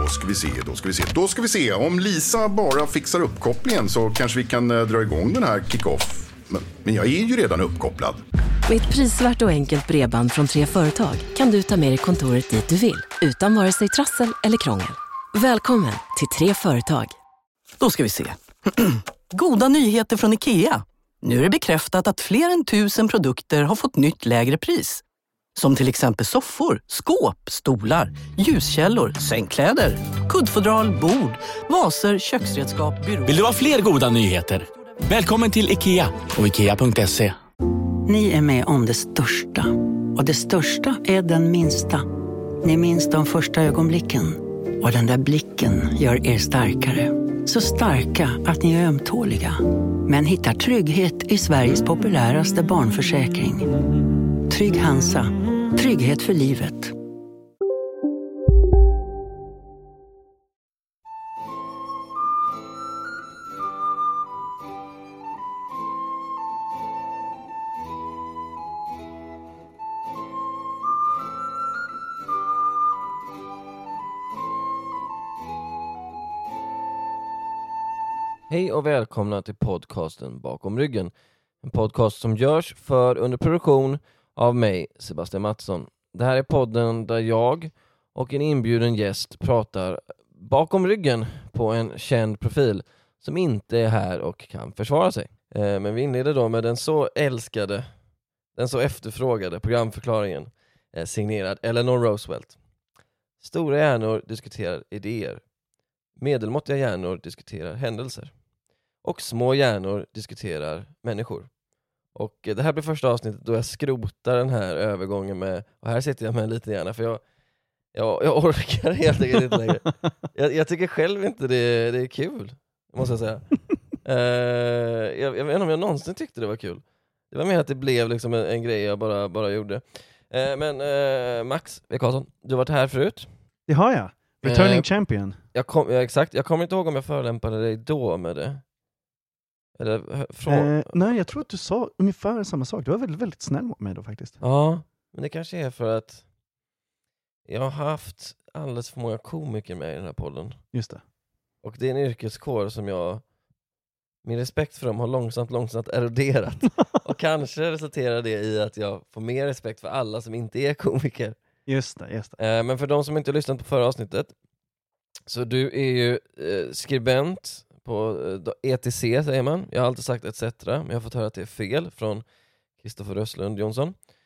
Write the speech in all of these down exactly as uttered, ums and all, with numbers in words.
ska vi se, då ska vi se, då ska vi se. Om Lisa bara fixar uppkopplingen så kanske vi kan eh, dra igång den här kick-off. Men, men jag är ju redan uppkopplad. Med ett prisvärt och enkelt bredband från Tre Företag kan du ta med dig kontoret dit du vill, utan vare sig trassel eller krångel. Välkommen till Tre Företag. Då ska vi se. Goda nyheter från IKEA. Nu är det bekräftat att fler än tusen produkter har fått nytt lägre pris. Som till exempel soffor, skåp, stolar, ljuskällor, sängkläder, kuddfodral, bord, vaser, köksredskap, byråer. Vill du ha fler goda nyheter? Välkommen till IKEA och ikea punkt se. Ni är med om det största. Och det största är den minsta. Ni minns de första ögonblicken. Och den där blicken gör er starkare. Så starka att ni är ömtåliga. Men hittar trygghet i Sveriges populäraste barnförsäkring. Trygg Hansa. Trygghet för livet. Hej och välkomna till podcasten Bakom ryggen. En podcast som görs för under produktion av mig, Sebastian Mattsson. Det här är podden där jag och en inbjuden gäst pratar bakom ryggen på en känd profil som inte är här och kan försvara sig. Eh, men vi inleder då med den så älskade, den så efterfrågade programförklaringen eh, signerad Eleanor Roosevelt. Stora hjärnor diskuterar idéer. Medelmåttiga hjärnor diskuterar händelser. Och små hjärnor diskuterar människor. Och det här blir första avsnittet då jag skrotar den här övergången med, och här sitter jag med lite gärna för jag, jag, jag orkar helt enkelt inte längre. Jag, jag tycker själv inte det, det är kul, måste jag säga. uh, jag, jag vet inte om jag någonsin tyckte det var kul. Det var mer att det blev liksom en, en grej jag bara, bara gjorde. Uh, men uh, Max W. Karlsson, du har varit här förut. Det har jag. Returning uh, champion. Jag kom, ja, exakt, jag kommer inte ihåg om jag förolämpade dig då med det. Eller från... eh, nej, jag tror att du sa ungefär samma sak. Du var väldigt, väldigt snäll mot mig då faktiskt. Ja, men det kanske är för att jag har haft alldeles för många komiker med i den här podden. Just det. Och det är en yrkeskår som jag, min respekt för dem har långsamt, långsamt eroderat. Och kanske resulterar det i att jag får mer respekt för alla som inte är komiker. Just det, just det. Eh, men för de som inte har lyssnat på förra avsnittet, så du är ju eh, skribent på E T C säger man. Jag har alltid sagt et cetera. Men jag har fått höra att det är fel från Kristoffer Röslund Jonsson.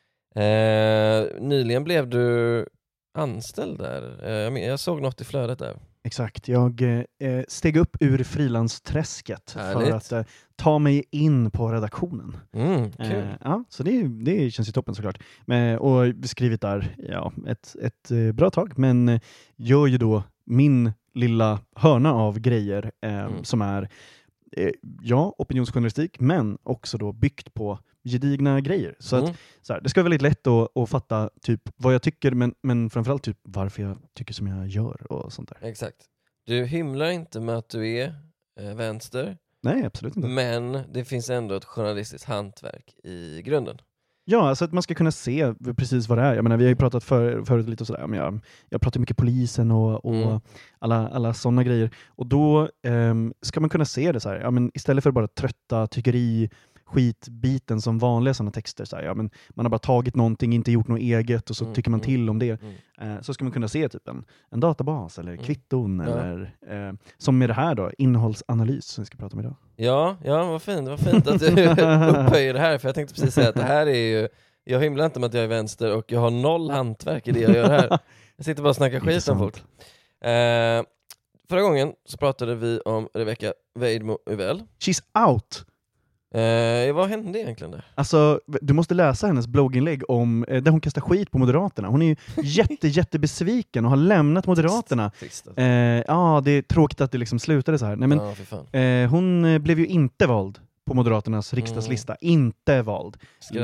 Eh, nyligen blev du anställd där. Eh, jag såg något i flödet där. Exakt. Jag eh, steg upp ur frilansträsket Härligt. för att eh, ta mig in på redaktionen. Mm, kul. Eh, ja, så det, det känns ju toppen såklart. Men, och skrivit där ja, ett, ett eh, bra tag. Men eh, gör ju då min lilla hörna av grejer eh, mm. som är eh, ja, opinionsjournalistik men också då byggt på gedigna grejer. Så, mm. att, så här, det ska vara väldigt lätt att, att fatta typ vad jag tycker men, men framförallt typ varför jag tycker som jag gör och sånt där. Exakt. Du hymlar inte med att du är eh, vänster. Nej, absolut inte. Men det finns ändå ett journalistiskt hantverk i grunden. Ja, alltså att man ska kunna se precis vad det är. Jag menar, vi har ju pratat för, förut lite och sådär. Men jag, jag pratar mycket polisen och, och mm. alla, alla sådana grejer. Och då um, ska man kunna se det så här. Ja, men istället för bara trötta tyckeri skitbiten som vanliga sådana texter. Så här, ja, men man har bara tagit någonting, inte gjort något eget och så mm. tycker man till om det. Mm. Uh, så ska man kunna se typ en, en databas eller kvitton. Mm. Eller, uh, som med det här då, innehållsanalys som vi ska prata om idag. Ja, ja vad fint. Vad fint att du upphöjer det här. För jag tänkte precis säga att det här är ju, jag hymlar inte med att jag är vänster och jag har noll hantverk i det jag gör här. Jag sitter bara och snackar skit om folk. Uh, förra gången så pratade vi om Rebecca Weidmo Uvell. She's out! Uh, vad hände egentligen där? Alltså, du måste läsa hennes blogginlägg om eh, där hon kastar skit på Moderaterna. Hon är ju jätte, jättebesviken och har lämnat Moderaterna. Trist, eh, ja, det är tråkigt att det liksom slutade så här. Nej, men, ja, för fan. Eh, hon blev ju inte vald på Moderaternas riksdagslista. Mm. Inte vald. Skrällen.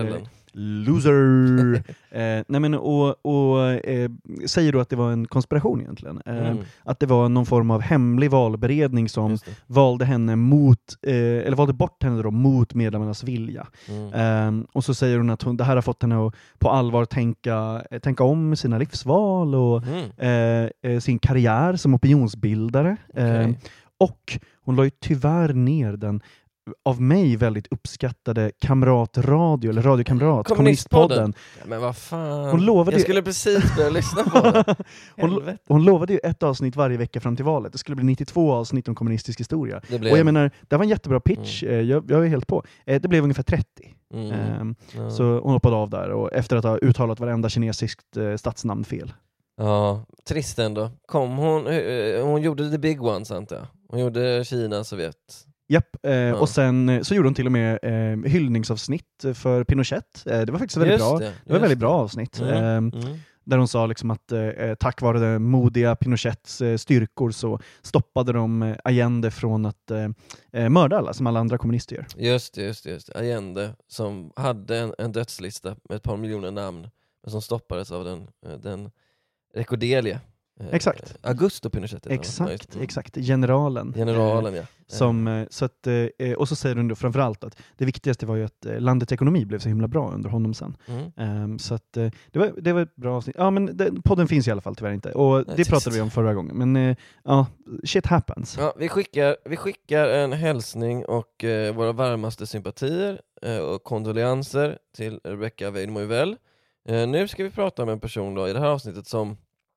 Loser! eh, nej men, och och eh, säger då att det var en konspiration egentligen. Eh, Mm. Att det var någon form av hemlig valberedning som Just det. valde henne mot, eh, eller valde bort henne då mot medlemmarnas vilja. Mm. Eh, och så säger hon att hon, det här har fått henne att på allvar tänka, eh, tänka om sina livsval och Mm. eh, eh, sin karriär som opinionsbildare. Eh, Okej. och hon la ju tyvärr ner den av mig väldigt uppskattade kamratradio, eller radiokamrat, Kommunistpodden. Kommunistpodden. Ja, men vad fan. Hon lovade jag ju- skulle precis börja lyssna på det. Hon, Helvete. hon lovade ju ett avsnitt varje vecka fram till valet. Det skulle bli nittiotvå avsnitt om kommunistisk historia. Det blev... Och jag menar, det var en jättebra pitch. Eh, Jag, jag är helt på. Eh, Det blev ungefär trettio. Mm. Ehm, Ja. Så hon hoppade av där, och efter att ha uttalat varenda kinesiskt eh, stadsnamn fel. Ja, trist ändå. Kom hon, eh, hon gjorde the big ones antar jag. Hon gjorde Kina, Sovjet. Japp, eh, och sen eh, så gjorde hon till och med eh, hyllningsavsnitt för Pinochet. Eh, det var faktiskt väldigt Just bra. det, Det, var just väldigt det. bra avsnitt. Mm. Eh, Mm. Där hon sa liksom att eh, tack vare det modiga Pinochets eh, styrkor så stoppade de eh, Allende från att eh, eh, mörda alla, som alla andra kommunister gör. Just det, just det, just det. Allende som hade en, en dödslista med ett par miljoner namn, men som stoppades av den, eh, den rekorderliga eh, Exakt. Augusto Pinochet. heter han, va? Ja, just Exakt, det. exakt. Generalen. Generalen, ja. Som, eh, så att, eh, och så säger hon då framförallt att det viktigaste var ju att eh, landets ekonomi blev så himla bra under honom sen. Mm. Ehm, så att, eh, det, var, det var ett bra avsnitt. Ja, men det, podden finns i alla fall tyvärr inte. Och Nej, det trist. pratade vi om förra gången. Men eh, ja, shit happens. Ja, vi, skickar, vi skickar en hälsning och eh, våra varmaste sympatier eh, och kondolenser till Rebecca Weidmoivell. Eh, nu ska vi prata med en person då, i det här avsnittet som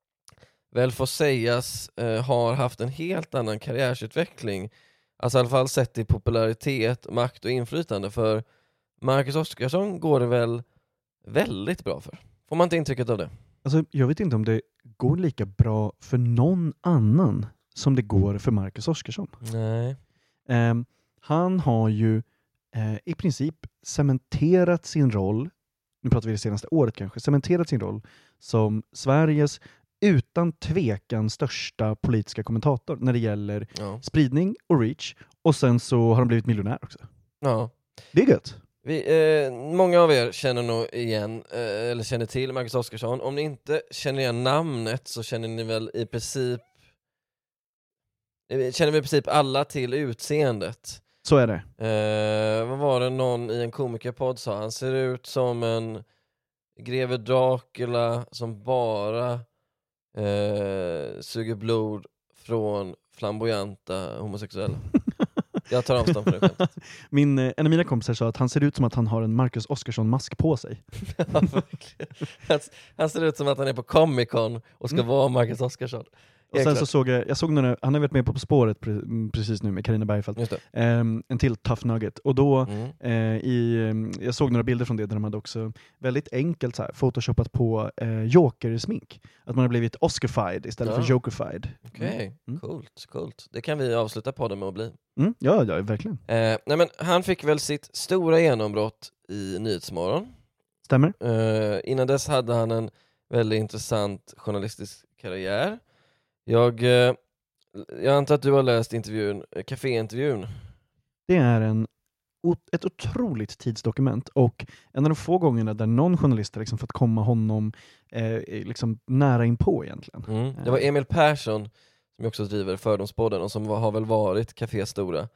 väl får sägas eh, har haft en helt annan karriärsutveckling. Alltså i alla fall sett i popularitet, makt och inflytande. För Marcus Oskarsson går det väl väldigt bra för. Får man inte intrycket av det? Alltså, jag vet inte om det går lika bra för någon annan som det går för Marcus Oskarsson. Nej. Ehm, han har ju eh, i princip cementerat sin roll, nu pratar vi det senaste året kanske, cementerat sin roll som Sveriges utan tvekan största politiska kommentator när det gäller Ja. spridning och reach. Och sen så har han blivit miljonär också. Ja. Det är gött. Vi, eh, många av er känner nog igen, eh, eller känner till Marcus Oskarsson. Om ni inte känner igen namnet så känner ni väl i princip eh, känner vi i princip alla till utseendet. Så är det. Eh, vad var det någon i en komikerpodd sa? Han ser ut som en greve Dracula som bara eh, suger blod från flamboyanta homosexuella. Jag tar avstånd från det skämtet. Min, eh, en av mina kompisar sa att han ser ut som att han har en Marcus Oskarsson-mask på sig. Ja, verkligen. han, han ser ut som att han är på Comic Con och ska Mm. vara Marcus Oskarsson. Och sen så såg jag, jag såg några, han har varit med på På spåret pre, precis nu med Carina Bergfeldt. Just det. Ehm, en till Tough Nugget. Och då, Mm. eh, i, ehm, jag såg några bilder från det där de hade också väldigt enkelt så här, photoshopat på eh, Joker-smink. Att man har blivit Oscarfied istället Ja. för Jokerfied. Okej, Mm. coolt, coolt. Det kan vi avsluta podden med att bli. Mm, ja, ja, verkligen. Eh, nej men han fick väl sitt stora genombrott i Nyhetsmorgon. Stämmer. Eh, innan dess hade han en väldigt intressant journalistisk karriär. Jag, eh, jag antar att du har läst intervjun, eh, Café-intervjun. Det är en, o- ett otroligt tidsdokument och en av de få gångerna där någon journalist har liksom fått komma honom eh, liksom nära in på egentligen. Mm. Det var Emil Persson som också driver Fördomspodden och som var, har väl varit Cafés stora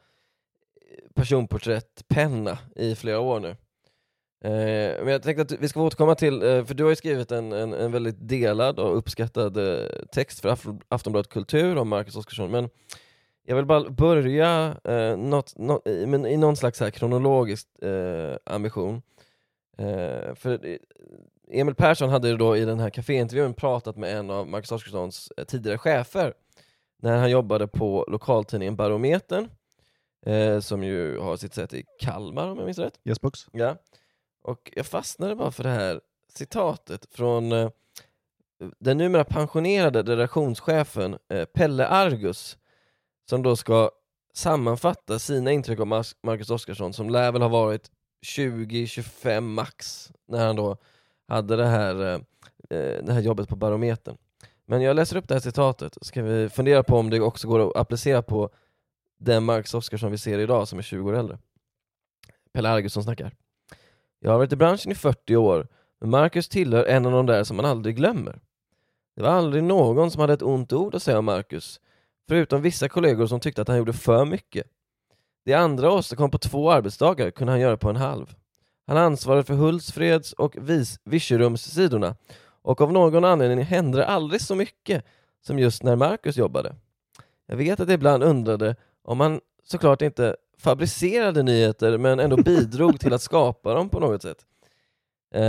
personporträttpenna i flera år nu. Eh, men jag tänkte att vi ska återkomma till, eh, för du har ju skrivit en, en, en väldigt delad och uppskattad eh, text för Afton, Aftonbladet Kultur om Marcus Oskarsson, men jag vill bara börja eh, något, något, i, men i någon slags här kronologisk eh, ambition. Eh, för eh, Emil Persson hade ju då i den här kaféintervjun pratat med en av Marcus Oskarssons eh, tidigare chefer när han jobbade på lokaltidningen Barometern, eh, som ju har sitt sätt i Kalmar om jag minns rätt. Yesbox. Ja. Och jag fastnade bara för det här citatet från eh, den numera pensionerade redaktionschefen eh, Pelle Argus, som då ska sammanfatta sina intryck av Mar- Marcus Oskarsson, som lär väl ha varit tjugo tjugofem max när han då hade det här, eh, det här jobbet på Barometern. Men jag läser upp det här citatet, så ska vi fundera på om det också går att applicera på den Marcus Oskarsson vi ser idag som är tjugo år äldre. Pelle Argus som snackar. Jag har varit i branschen i fyrtio år, men Marcus tillhör en av de där som man aldrig glömmer. Det var aldrig någon som hade ett ont ord att säga om Marcus, förutom vissa kollegor som tyckte att han gjorde för mycket. Det andra åstadkom på två arbetsdagar kunde han göra på en halv. Han ansvarade för Hultsfreds och Vis- Virserumssidorna, och av någon anledning hände det aldrig så mycket som just när Marcus jobbade. Jag vet att jag ibland undrade om han såklart inte fabricerade nyheter men ändå bidrog till att skapa dem på något sätt. Eh,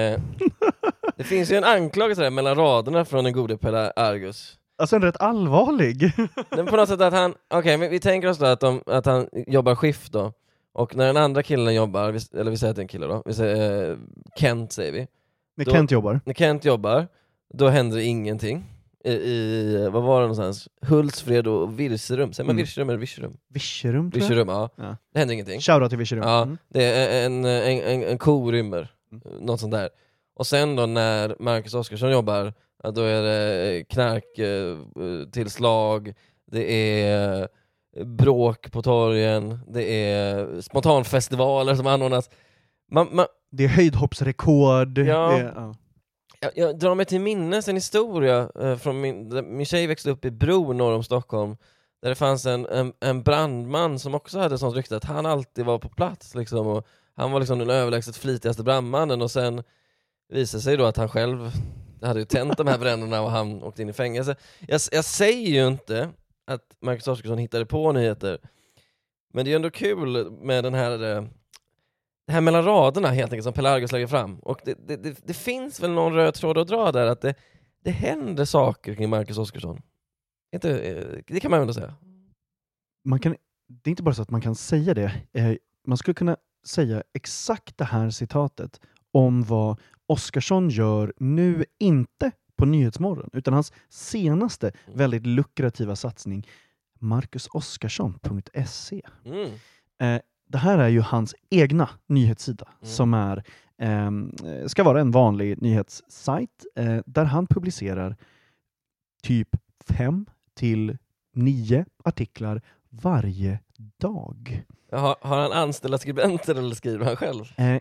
det finns ju en anklagelse där mellan raderna från den gode Pelle Argus. Alltså en rätt allvarlig. Men på något sätt att han, okej, okay, vi tänker oss då att, de, att han jobbar skift då. Och när den andra killen jobbar, eller vi säger att det är en kille då, vi säger eh, Kent säger vi. När då, Kent jobbar. När Kent jobbar, då händer det ingenting. I, i vad var det någonstans? Hultsfred och Virserum. Säger man Mm. Virserum eller Virserum? Virserum tror jag. Virserum, ja. Ja. Det händer ingenting. Shoutout till Virserum. Ja, Mm. det är en, en, en, en ko rymmer. Något sånt där. Och sen då när Marcus Oskarsson jobbar, ja, då är det knark, eh, tillslag, det är bråk på torgen, det är spontanfestivaler som anordnas. Man, man, Det är höjdhoppsrekord. Ja. Det är, ja. jag, jag drar mig till minnes en historia eh, från min, där min tjej växte upp i Bro norr om Stockholm, där det fanns en, en, en brandman som också hade sånt rykte att han alltid var på plats liksom, och han var liksom den överlägset flitigaste brandmannen, och sen visade sig då att han själv hade ju tänt de här bränderna och han åkte in i fängelse. Jag, jag säger ju inte att Marcus Oskarsson hittade på nyheter, men det är ändå kul med den här det här mellan raderna helt enkelt som Pelle Argus lägger fram. Och det, det, det, det finns väl någon röd tråd att dra där, att det, det händer saker kring Marcus Oskarsson. Inte, det kan man ändå säga. Man kan, det är inte bara så att man kan säga det. Eh, man skulle kunna säga exakt det här citatet om vad Oskarsson gör nu, inte på Nyhetsmorgon, utan hans senaste väldigt lukrativa satsning, marcus oskarsson punkt se. Mm. Eh, det här är ju hans egna nyhetssida Mm. som är eh, ska vara en vanlig nyhetssajt eh, där han publicerar typ fem till nio artiklar varje dag. Har, har han anställda skribenter eller skriver han själv? Eh,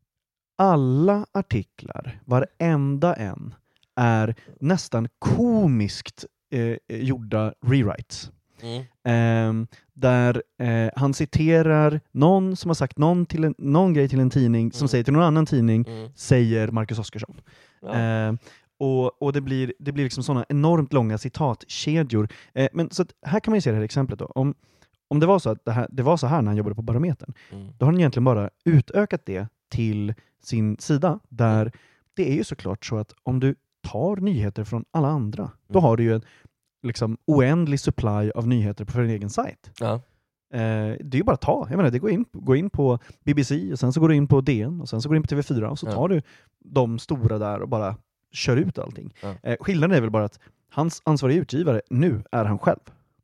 alla artiklar, varenda en, är nästan komiskt eh, gjorda rewrites. Mm. Eh, där eh, han citerar någon som har sagt någon, till en, någon grej till en tidning som Mm. säger till någon annan tidning, Mm. säger Marcus Oskarsson. Ja. Eh, och och det blir, det blir liksom sådana enormt långa citatkedjor. Eh, men så att här kan man ju se det här exemplet då. Om, om det var så att det, här, det var så här när han jobbade på Barometern, Mm. då har han egentligen bara utökat det till sin sida, där det är ju såklart så att om du tar nyheter från alla andra, då Mm. har du ju en liksom oändlig supply av nyheter på din egen sajt. Ja. Eh, det är ju bara att ta. Jag menar, det går in, går in på B B C och sen så går du in på D N och sen så går du in på T V fyra och så Ja. tar du de stora där och bara kör ut allting. Ja. Eh, skillnaden är väl bara att hans ansvariga utgivare nu är han själv.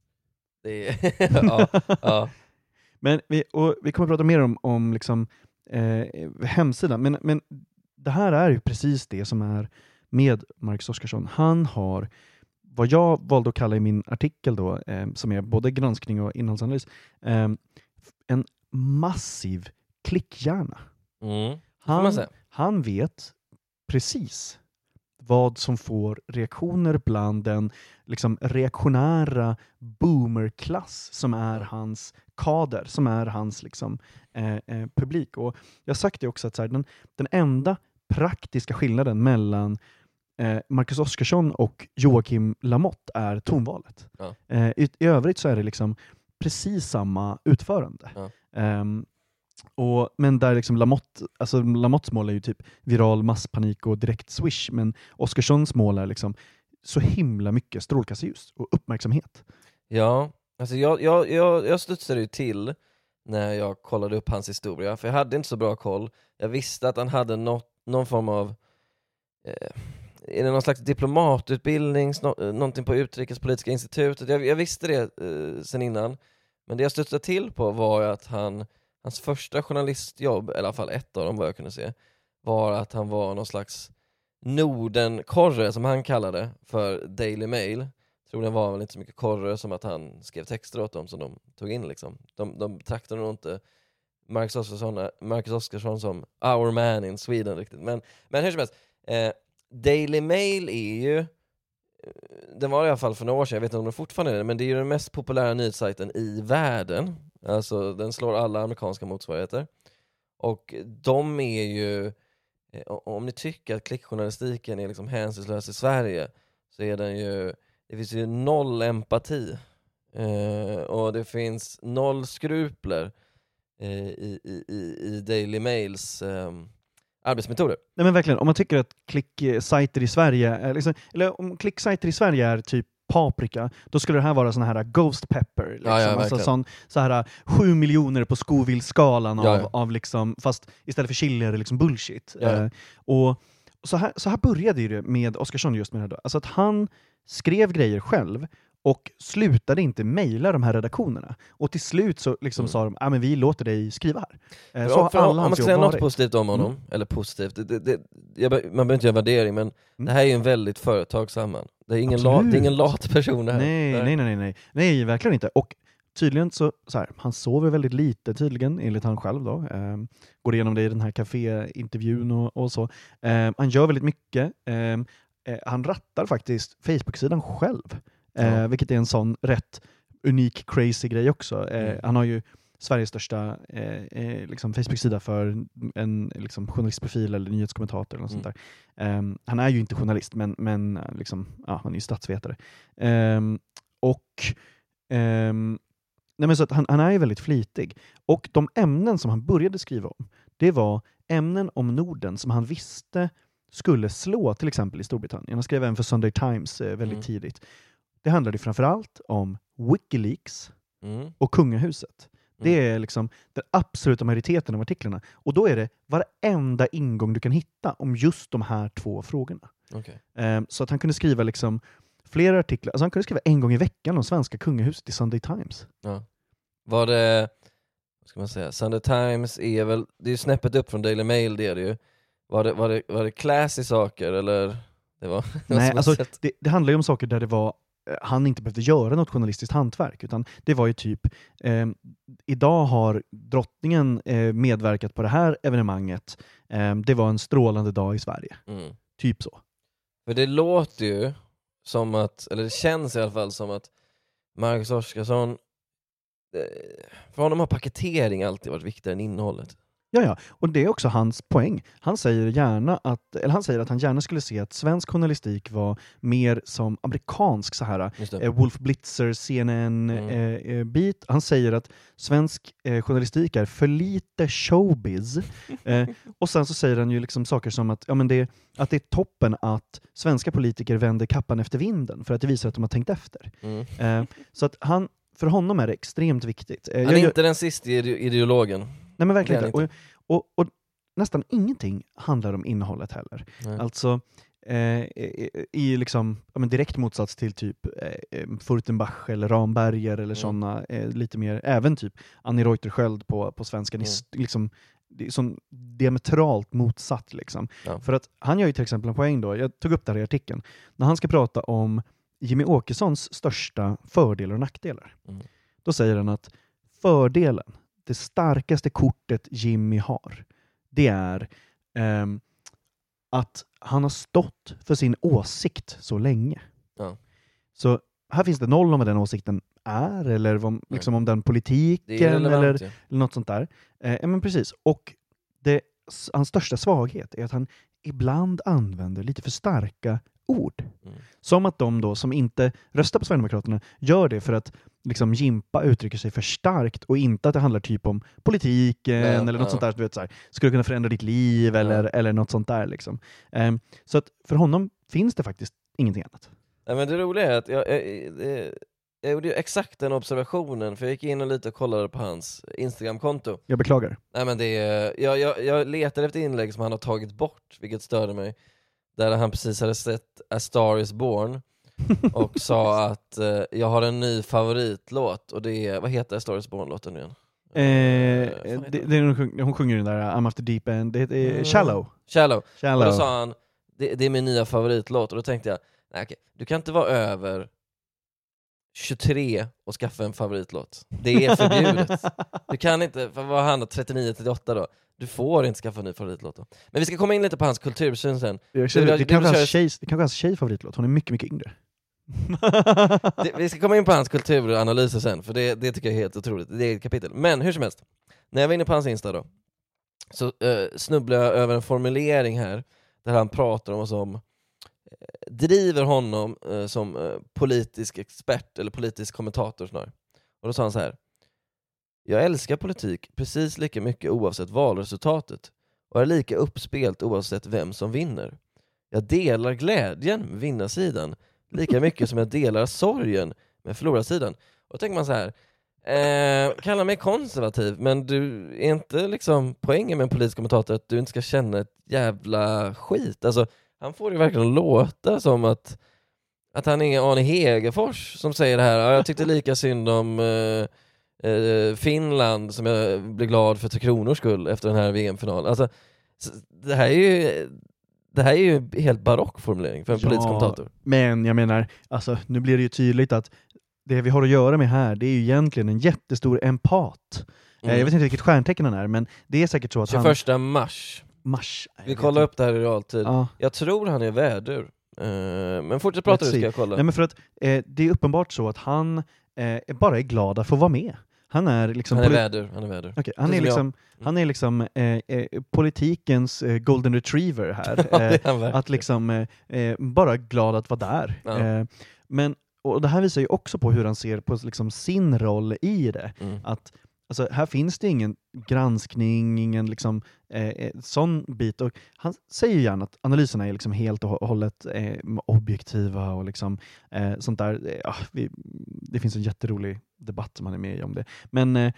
Det är, ja, ja. Men vi, och vi kommer att prata mer om, om liksom, eh, hemsidan, men, men det här är ju precis det som är med Marcus Oskarsson. Han har, vad jag valde att kalla i min artikel då, eh, som är både granskning och innehållsanalys, eh, en massiv klickhjärna. Mm. Får man Han, säga. han vet precis vad som får reaktioner bland den liksom reaktionära boomerklass som är hans kader, som är hans liksom, eh, eh, publik. Och jag har sagt det också att så här, den, den enda praktiska skillnaden mellan eh, Marcus Oskarsson och Joakim Lamotte är tonvalet. Ja. Eh, i, I övrigt så är det liksom precis samma utförande. Ja. Ehm, och, men där liksom Lamotte, alltså Lamottes mål är ju typ viral masspanik och direkt swish, men Oskarssons mål är liksom så himla mycket strålkastarljus och uppmärksamhet. Ja, alltså jag, jag, jag, jag studsade ju till när jag kollade upp hans historia, för jag hade inte så bra koll. Jag visste att han hade något, någon form av eh, är det någon slags diplomatutbildning, nå, någonting på Utrikespolitiska institutet. Jag, jag visste det eh, sen innan, men det jag studsade till på var att han hans första journalistjobb, eller i alla fall ett av dem vad jag kunde se, var att han var någon slags Norden-korre som han kallade för Daily Mail. Jag tror det var väl inte så mycket korre som att han skrev texter åt dem som de tog in liksom. De, de betraktade nog inte Marcus Oskarsson, Marcus Oskarsson som our man in Sweden riktigt. Men, men hur som helst, eh, Daily Mail är ju, den var i alla fall för några år sedan, jag vet inte om den fortfarande är det, men det är ju den mest populära nyhetssajten i världen. Alltså den slår alla amerikanska motsvarigheter. Och de är ju, eh, om ni tycker att klickjournalistiken är liksom hänsynslös i Sverige, så är den ju, det finns ju noll empati. Eh, och det finns noll skrupler eh, i, i, i Daily Mails eh, arbetsmetoder. Nej men verkligen, om man tycker att klicksajter i Sverige är liksom, eller om klicksajter i Sverige är typ paprika, då skulle det här vara sån här ghost pepper liksom. Ja, ja, alltså sån, så här sju miljoner på Scoville-skalan av, ja, ja. av liksom, fast istället för chili är det liksom bullshit. Ja. Eh, och så här, så här började det med Oskarsson just med det här då. Alltså att han skrev grejer själv och slutade inte mejla de här redaktionerna. Och till slut så liksom mm. sa de, ja men vi låter dig skriva här. Eh, så för om man ska säga något varit. positivt om honom, mm. eller positivt, det, det, det, jag, man behöver inte göra värdering, men mm. det här är ju en väldigt företagsam man. Det är ingen, la, det är ingen lat person här. Nej, nej, nej, nej, nej. Nej, verkligen inte. Och tydligen så, så här, han sover väldigt lite tydligen, enligt han själv då. Eh, går igenom det i den här kaféintervjun och, och så. Eh, han gör väldigt mycket. Eh, eh, han rattar faktiskt Facebook-sidan själv. Eh, ja. Vilket är en sån rätt unik, crazy grej också. Eh, mm. Han har ju Sveriges största eh, eh, liksom Facebook-sida för en liksom, journalistprofil eller nyhetskommentator eller något mm. sånt där. Um, han är ju inte journalist, men, men liksom, ja, han är ju statsvetare. Um, och um, nej men så att han, han är ju väldigt flitig. Och de ämnen som han började skriva om, det var ämnen om Norden som han visste skulle slå till exempel i Storbritannien. Han skrev även för Sunday Times eh, väldigt mm. tidigt. Det handlade framförallt om WikiLeaks mm. och kungahuset. Det är liksom den absoluta majoriteten av artiklarna. Och då är det varenda ingång du kan hitta om just de här två frågorna. Okay. Um, så att han kunde skriva liksom flera artiklar. Alltså han kunde skriva en gång i veckan om svenska kungahuset i Sunday Times. Ja. Var det, vad ska man säga, Sunday Times är väl, det är ju snäppet upp från Daily Mail, det är det ju. Var det, var det, var det classy saker eller? Det var, det Nej, alltså det, det handlar ju om saker där det var han inte behövde göra något journalistiskt hantverk, utan det var ju typ eh, idag har drottningen eh, medverkat på det här evenemanget. Eh, det var en strålande dag i Sverige. Mm. Typ så. För det låter ju som att, eller det känns i alla fall som att Marcus Oskarsson, eh, för honom har paketering alltid varit viktigare än innehållet. Ja, ja, och det är också hans poäng. Han säger gärna att, eller han säger att han gärna skulle se att svensk journalistik var mer som amerikansk så här, eh, Wolf Blitzer, C N N mm. eh, bit. Han säger att svensk eh, journalistik är för lite showbiz. eh, och sen så säger han ju liksom saker som att, ja, men det, att det är toppen att svenska politiker vänder kappan efter vinden för att det visar att de har tänkt efter. Mm. Eh, så att han, för honom är det extremt viktigt. Eh, han är jag, inte den sista ideologen. Nej, men verkligen inte. Och, och, och nästan ingenting handlar om innehållet heller. Nej. Alltså eh, i, i liksom, ja, men direkt motsats till typ eh, Furtenbach eller Ramberger eller mm. sådana eh, lite mer, även typ Annie Reuterskiöld på, på svenskan mm. är liksom, det är som diametralt motsatt liksom. Ja. För att han gör ju till exempel en poäng då, jag tog upp det här i artikeln, när han ska prata om Jimmy Åkessons största fördelar och nackdelar. Mm. Då säger han att fördelen, det starkaste kortet Jimmy har, det är eh, att han har stått för sin åsikt så länge. Ja. Så här finns det noll om vad den åsikten är, eller om, liksom om den politiken eller, eller något sånt där. Eh, men precis. Och det, hans största svaghet är att han ibland använder lite för starka ord. Mm. Som att de då som inte röstar på Sverigedemokraterna gör det för att liksom Jimpa uttrycker sig för starkt och inte att det handlar typ om politiken ja, eller något ja. sånt där, du vet, så här, skulle kunna förändra ditt liv eller, ja. eller något sånt där liksom. Um, så att för honom finns det faktiskt ingenting annat. Ja, men det roliga är att jag, jag, jag, jag gjorde ju exakt den observationen, för jag gick in och lite och kollade på hans Instagram-konto. Jag beklagar. Nej, men det är, jag, jag, jag letade efter inlägg som han har tagit bort, vilket störde mig. Där han precis hade sett A Star Is Born och sa att eh, jag har en ny favoritlåt, och det är, vad heter A Star Is Born-låten nu igen? Eh, eh, det, det, hon, hon sjunger den där I'm After Deep End, det heter mm. Shallow. Shallow. Shallow. Och då sa han, det, det är min nya favoritlåt, och då tänkte jag, nej okej, du kan inte vara över tjugotre och skaffa en favoritlåt. Det är förbjudet. Du kan inte, för vad han då, trettionio till trettioåtta då. Du får inte skaffa en ny favoritlåt då. Men vi ska komma in lite på hans kultursyn sen. Jag känner, det, det, kanske hans tjej, det kanske hans tjej favoritlåt. Hon är mycket, mycket yngre. det, vi ska komma in på hans kulturanalyser sen, för det, det tycker jag är helt otroligt. Det är ett kapitel. Men hur som helst, när jag var inne på hans Insta då, så uh, snubblade jag över en formulering här där han pratar om vad som uh, driver honom uh, som uh, politisk expert eller politisk kommentator snarare. Och då sa han så här: jag älskar politik precis lika mycket oavsett valresultatet och är lika uppspelt oavsett vem som vinner. Jag delar glädjen med vinnarsidan lika mycket som jag delar sorgen med förlorarsidan. Och då tänker man så här: eh, kalla mig konservativ, men du är inte liksom poängen med en politisk kommentator att du inte ska känna ett jävla skit. Alltså, han får ju verkligen låta som att, att han är Arne Hegerfors som säger det här. Ja, jag tyckte lika synd om eh, eh, Finland som jag blir glad för Tre Kronors skull efter den här V M-finalen. Alltså, det här är ju... Det här är ju en helt barock formulering för en ja, politisk kommentator. Men jag menar, alltså, nu blir det ju tydligt att det vi har att göra med här, det är ju egentligen en jättestor empat. Mm. Jag vet inte vilket stjärntecken han är, men det är säkert så att tjugoförsta han... mars. Mars. Vi kollar upp det här i realtid. Ja. Jag tror han är vädur. Uh, men fortsätt prata, du ska jag kolla. Nej, men för att eh, det är uppenbart så att han eh, bara är glad att få vara med. Han är liksom... Han är vädur. Han är vädur. Okay, han, är liksom, han är liksom eh, eh, politikens eh, golden retriever här. Eh, att liksom eh, bara glad att vara där. Ja. Eh, men, och det här visar ju också på hur han ser på liksom, sin roll i det. Mm. Att alltså, här finns det ingen granskning, ingen liksom, eh, sån bit. Och han säger ju gärna att analyserna är liksom helt och hållet eh, objektiva och liksom, eh, sånt där. Ja, vi, det finns en jätterolig debatt som han är med i om det. Men eh,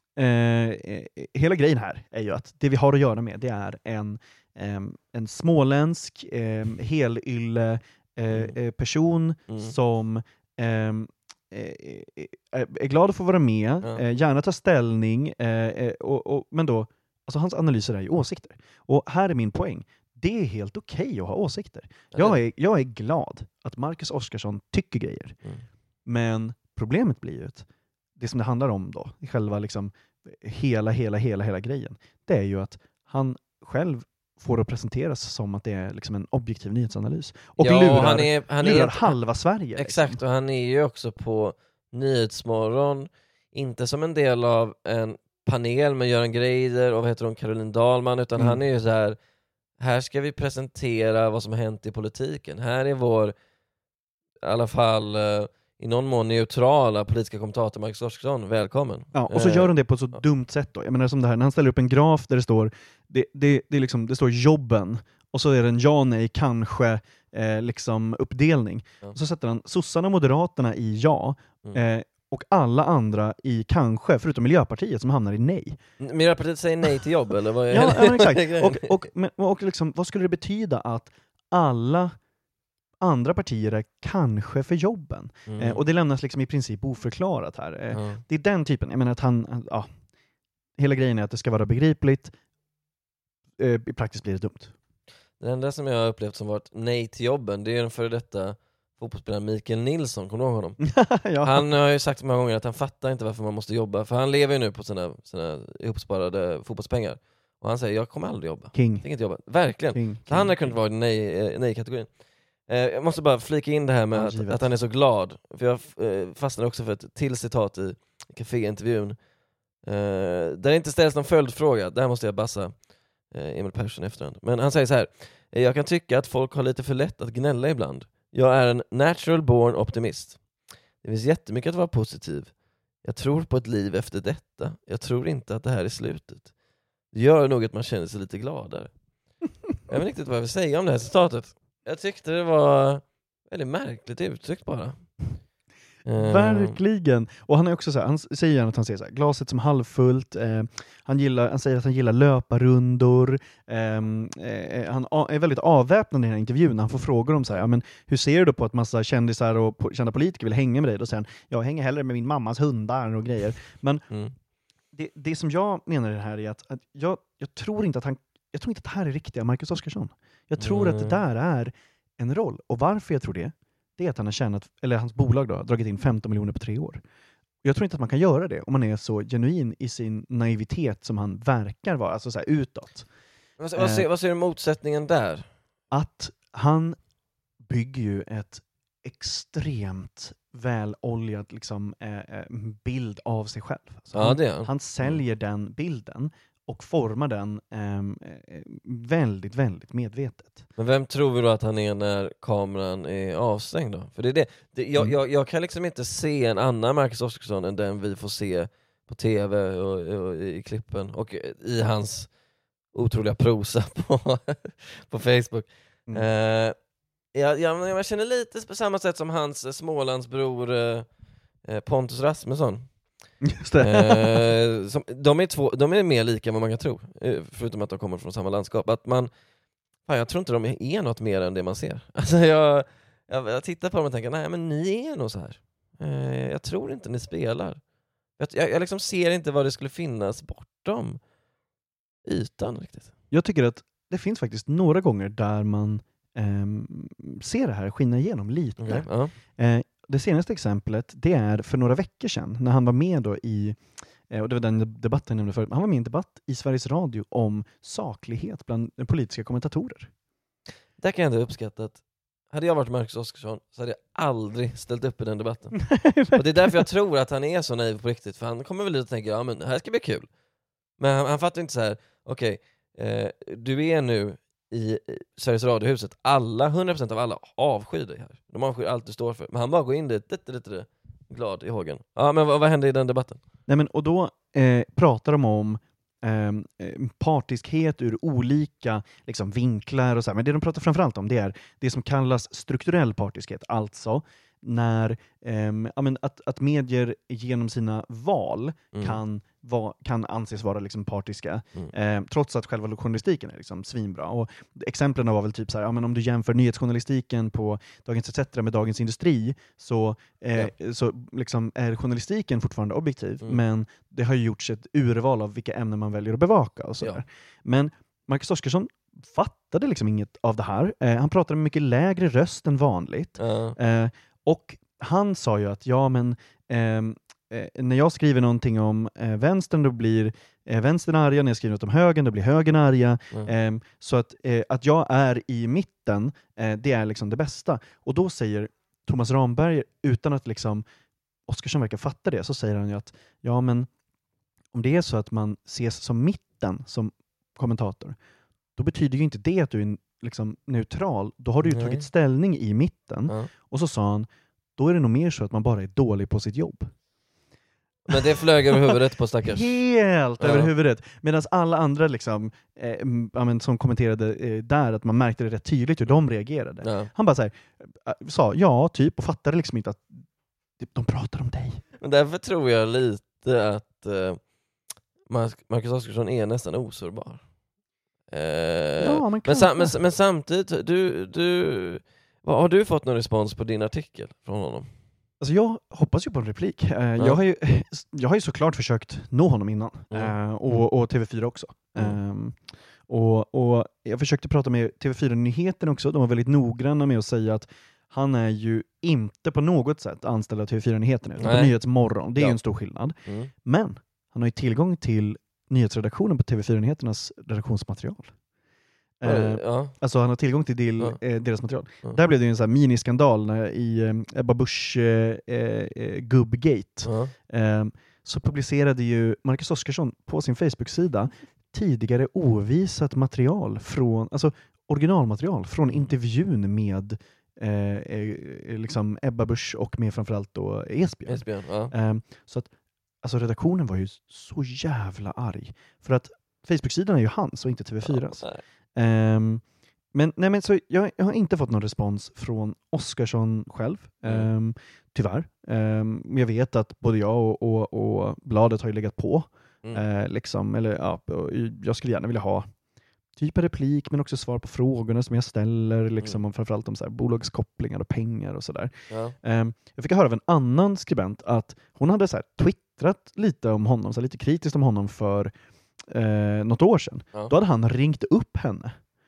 eh, hela grejen här är ju att det vi har att göra med, det är en, eh, en småländsk eh, helylle eh, person mm. som eh, är glad att få vara med, ja. Gärna ta ställning, och, och, men då, alltså hans analyser är ju åsikter. Och här är min poäng. Det är helt okej okay att ha åsikter. Jag är, jag är glad att Marcus Oskarsson tycker grejer. Mm. Men problemet blir ju att det som det handlar om då, själva liksom hela, hela, hela, hela grejen, det är ju att han själv får att presenteras som att det är liksom en objektiv nyhetsanalys. Och ja, lurar, han är, han lurar är, halva Sverige. Exakt, liksom. Och han är ju också på Nyhetsmorgon, inte som en del av en panel med Göran Greider och vad heter hon, Caroline Dahlman, utan mm. han är ju så här: här ska vi presentera vad som har hänt i politiken. Här är vår, i alla fall uh, i någon mån neutrala politiska kommentator Marcus Oskarsson, välkommen. Ja, och så gör han det på ett så uh, dumt sätt då. Jag menar som det här, när han ställer upp en graf där det står det, det, det, är liksom, det står jobben och så är det en ja, nej, kanske eh, liksom uppdelning. Ja. Och så sätter han sossarna och moderaterna i ja mm. eh, och alla andra i kanske, förutom Miljöpartiet som hamnar i nej. Miljöpartiet säger nej till jobb, eller vad är ja, ja, exakt. Och, och, men, och liksom, vad skulle det betyda att alla andra partier är kanske för jobben? Mm. Eh, och det lämnas liksom i princip oförklarat här. Eh, mm. Det är den typen, jag menar att han, ja, hela grejen är att det ska vara begripligt. Eh, I praktiskt blir det dumt. Det enda som jag har upplevt som varit nej till jobben, det är den före detta fotbollsspelaren Mikael Nilsson, kommer du ihåg honom? Ja. Han har ju sagt många gånger att han fattar inte varför man måste jobba, för han lever ju nu på sina, sina ihopsparade fotbollspengar. Och han säger, jag kommer aldrig jobba. King. Jag inte jobba. Verkligen. King, King, han har kunnat vara i nej, nej-kategorin. Eh, jag måste bara flika in det här med att, att han är så glad. För jag eh, fastnade också för ett till citat i kaféintervjun. Eh, där det inte ställs någon följdfråga. Där måste jag bassa eh, Emil Persson efterhand. Men han säger så här: jag kan tycka att folk har lite för lätt att gnälla ibland. Jag är en natural born optimist. Det finns jättemycket att vara positiv. Jag tror på ett liv efter detta. Jag tror inte att det här är slutet. Det gör nog att man känner sig lite gladare. Jag vet inte riktigt vad jag vill säga om det här citatet. Jag tyckte det var väldigt märkligt uttryckt bara. Verkligen. Och han är också så här, han säger gärna att han säger så här, glaset som halvfullt. Eh, han gillar, han säger att han gillar löparrundor. Eh, eh, han är väldigt avväpnande i den här intervjun. Han får frågor om så här, ja, men hur ser du på att massa kändisar och po- kända politiker vill hänga med dig? Då säger han, jag hänger hellre med min mammas hundar och grejer. Men mm. det, det som jag menar i det här är att, att jag, jag tror inte att han jag tror inte att det här är riktiga Marcus Oskarsson. Jag tror mm. att det där är en roll. Och varför jag tror det, det är att han har tjänat, eller hans bolag då, har dragit in femton miljoner på tre år. Jag tror inte att man kan göra det om man är så genuin i sin naivitet som han verkar vara, alltså så här utåt. Vad, vad, ser, vad ser du motsättningen där? Att han bygger ju ett extremt väloljad liksom, eh, bild av sig själv. Alltså Ja, han, det är han. han säljer den bilden och formar den eh, väldigt, väldigt medvetet. Men vem tror vi då att han är när kameran är avstängd då? För det är det. det jag, Mm. jag, jag kan liksom inte se en annan Marcus Oskarsson än den vi får se på tv och, och i klippen och i hans otroliga prosa på, på Facebook. Mm. Eh, jag, jag, jag känner lite på samma sätt som hans Smålandsbror eh, Pontus Rasmusson. Just det. Eh, som, de, är två, de är mer lika än vad man kan tro, eh, förutom att de kommer från samma landskap. Att man, fan, jag tror inte de är något mer än det man ser. Alltså jag, jag, jag tittar på dem och tänker, nej men ni är nog så här. Eh, jag tror inte ni spelar. Jag, jag, jag liksom ser inte vad det skulle finnas bortom ytan riktigt. Jag tycker att det finns faktiskt några gånger där man ehm, ser det här skina igenom lite. Okay, ja. Eh, det senaste exemplet, det är för några veckor sedan när han var med då i, eh, och det var den debatten jag nämnde förut, han var med i en debatt i Sveriges Radio om saklighet bland politiska kommentatorer. Där kan jag inte uppskatta att hade jag varit Marcus Oskarsson så hade jag aldrig ställt upp i den debatten. Och det är därför jag tror att han är så naiv på riktigt, för han kommer väl ut och tänker, ja men det här ska bli kul. Men han, han fattar inte så här. okej, okay, eh, du är nu i Sveriges Radiohuset, alla, hundra procent av alla avskyr dig här. De avskyr allt du står för. Men han bara går in dit, dit, dit, dit, glad i hågen. Ja, men vad, vad hände i den debatten? Nej, men, och då eh, pratar de om eh, partiskhet ur olika liksom, vinklar och så här. Men det de pratar framförallt om det är det som kallas strukturell partiskhet. Alltså när eh, ja, men att, att medier genom sina val Mm. kan, va, kan anses vara liksom, partiska Mm. eh, trots att själva journalistiken är liksom, svinbra. Och exemplen var väl typ så här, ja, men om du jämför nyhetsjournalistiken på Dagens E T C med Dagens Industri så, eh, Ja. så liksom, är journalistiken fortfarande objektiv, Mm. men det har ju gjorts ett urval av vilka ämnen man väljer att bevaka och sådär. Ja. Men Marcus Oskarsson fattade liksom inget av det här. Eh, han pratade med mycket lägre röst än vanligt. Ja. Eh, och han sa ju att ja men ehm, eh, när jag skriver någonting om eh, vänstern då blir eh, vänstern arga, när jag skriver något om högern då blir högern arga. Mm. Eh, så att, eh, att jag är i mitten, eh, det är liksom det bästa. Och då säger Thomas Ramberg, utan att liksom Oskarsson verkar fatta det, så säger han ju att ja men om det är så att man ses som mitten som kommentator, då betyder ju inte det att du är liksom neutral. Då har du ju Nej. tagit ställning i mitten. Ja. Och så sa han, då är det nog mer så att man bara är dålig på sitt jobb. Men det flög över huvudet på stackars. Helt Ja. över huvudet. Medan alla andra liksom, eh, m- ja, men som kommenterade eh, där, att man märkte det rätt tydligt hur de reagerade. Ja. Han bara så här, äh, sa ja, typ, och fattade liksom inte att de pratar om dig. Men därför tror jag lite att eh, Mar- Marcus Oskarsson är nästan osårbar. Eh, Ja, men men, kanske. sam- men, men samtidigt, du, du, vad, har du fått någon respons på din artikel från honom? Alltså jag hoppas ju på en replik. Eh, Ja. jag, har ju, jag har ju såklart försökt nå honom innan. Mm. Eh, och, och T V fyra också. Mm. Ehm, och, och jag försökte prata med T V fyra-nyheten också. De var väldigt noggranna med att säga att han är ju inte på något sätt anställd av T V fyra-nyheterna, utan på Nej. Nyhetsmorgon. Det är Ja. ju en stor skillnad. Mm. Men han har ju tillgång till nyhetsredaktionen på T V fyra-nyheternas redaktionsmaterial. Eh, Ja. Alltså han har tillgång till del, Ja. eh, deras material. Ja. Där blev det ju en sån här miniskandal när, i eh, Ebba Busch eh, eh, gubbgate. Ja. Eh, så publicerade ju Marcus Oskarsson på sin Facebook-sida tidigare ovisat material från, alltså originalmaterial från intervjun med eh, eh, liksom Ebba Busch och med framförallt då Esbjörn. Esbjörn, ja. Eh, så att alltså redaktionen var ju så jävla arg. För att Facebook-sidan är ju hans och inte T V fyras. Ja, nej. Um, men, nej, men så jag, jag har inte fått någon respons från Oskarsson själv, Mm. um, tyvärr. Um, men jag vet att både jag och, och, och bladet har ju legat på. Mm. Uh, liksom, eller, ja, och jag skulle gärna vilja ha typ en replik, men också svar på frågorna som jag ställer, liksom, Mm. om, framförallt om så här, bolagskopplingar och pengar och sådär. Ja. Um, jag fick höra av en annan skribent att hon hade så här, twittrat lite om honom, så här, lite kritiskt om honom för eh, något år sedan. Ja. Då hade han ringt upp henne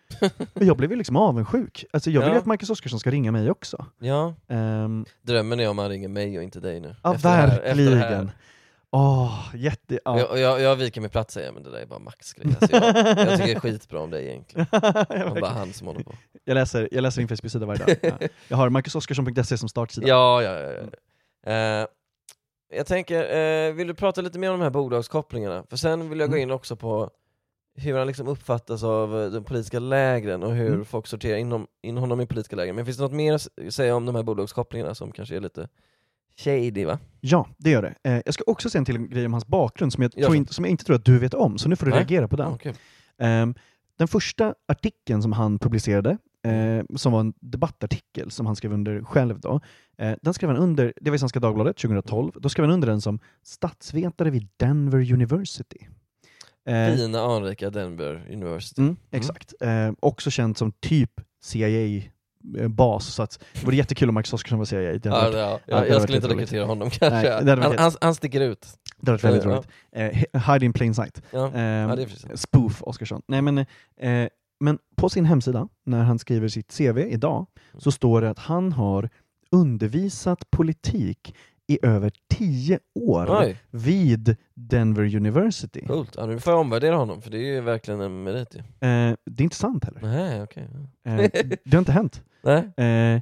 Men jag blev ju liksom avundsjuk. Alltså jag vill ju Ja. att Marcus Oskarsson ska ringa mig också. Ja. Um, Drömmen är om han ringer mig och inte dig nu. ja, Efter det här- efter det här. verkligen. Åh, jätte... Ja. Jag, jag, jag viker min plats, säger jag, men det där är bara Max-grej. Alltså jag, jag tycker det är skitbra om dig egentligen. Det var bara han som håller på. jag, läser, jag läser din Facebook-sida varje dag. Ja. Jag har marcus oskarsson punkt se som startsida. Ja, ja, ja. ja. Eh, jag tänker, eh, vill du prata lite mer om de här bolagskopplingarna? För sen vill jag gå in också på hur han liksom uppfattas av eh, de politiska lägren och hur Mm. folk sorterar in, in honom i politiska lägren. Men finns det något mer att s- säga om de här bolagskopplingarna som kanske är lite shady, va? Ja, det gör det. Eh, jag ska också säga en till grej om hans bakgrund som jag, Gör tror så. inte, som jag inte tror att du vet om, så nu får du Nej. reagera på den. Ja, okej. Ehm, den första artikeln som han publicerade, eh, som var en debattartikel som han skrev under själv då, eh, den skrev han under, det var i Svenska Dagbladet tjugohundratolv, då skrev han under den som statsvetare vid Denver University. Eh, Fina anrika Denver University. mm, exakt. Eh, också känt som typ C I A-bas, så att det vore jättekul om Marcus Oskarsson var C I A. Det hade Ja, varit- det, ja. det Jag, hade jag varit skulle inte lite roligt. rekrytera honom kanske. Nej, det hade varit han, jätte- han, han sticker ut. Det hade varit väldigt Ja. roligt. Eh, hide in plain sight. Ja. Ehm, Ja, det är precis. Spoof Oskarsson. Nej, men, eh, men på sin hemsida, när han skriver sitt C V idag, så står det att han har undervisat politik i över tio år Oj, vid Denver University. coolt. Ja, nu får jag omvärdera honom, för det är ju verkligen en merit ju. Eh, det är inte sant heller. Nej, okej. Eh, det har inte hänt. Nej. Eh,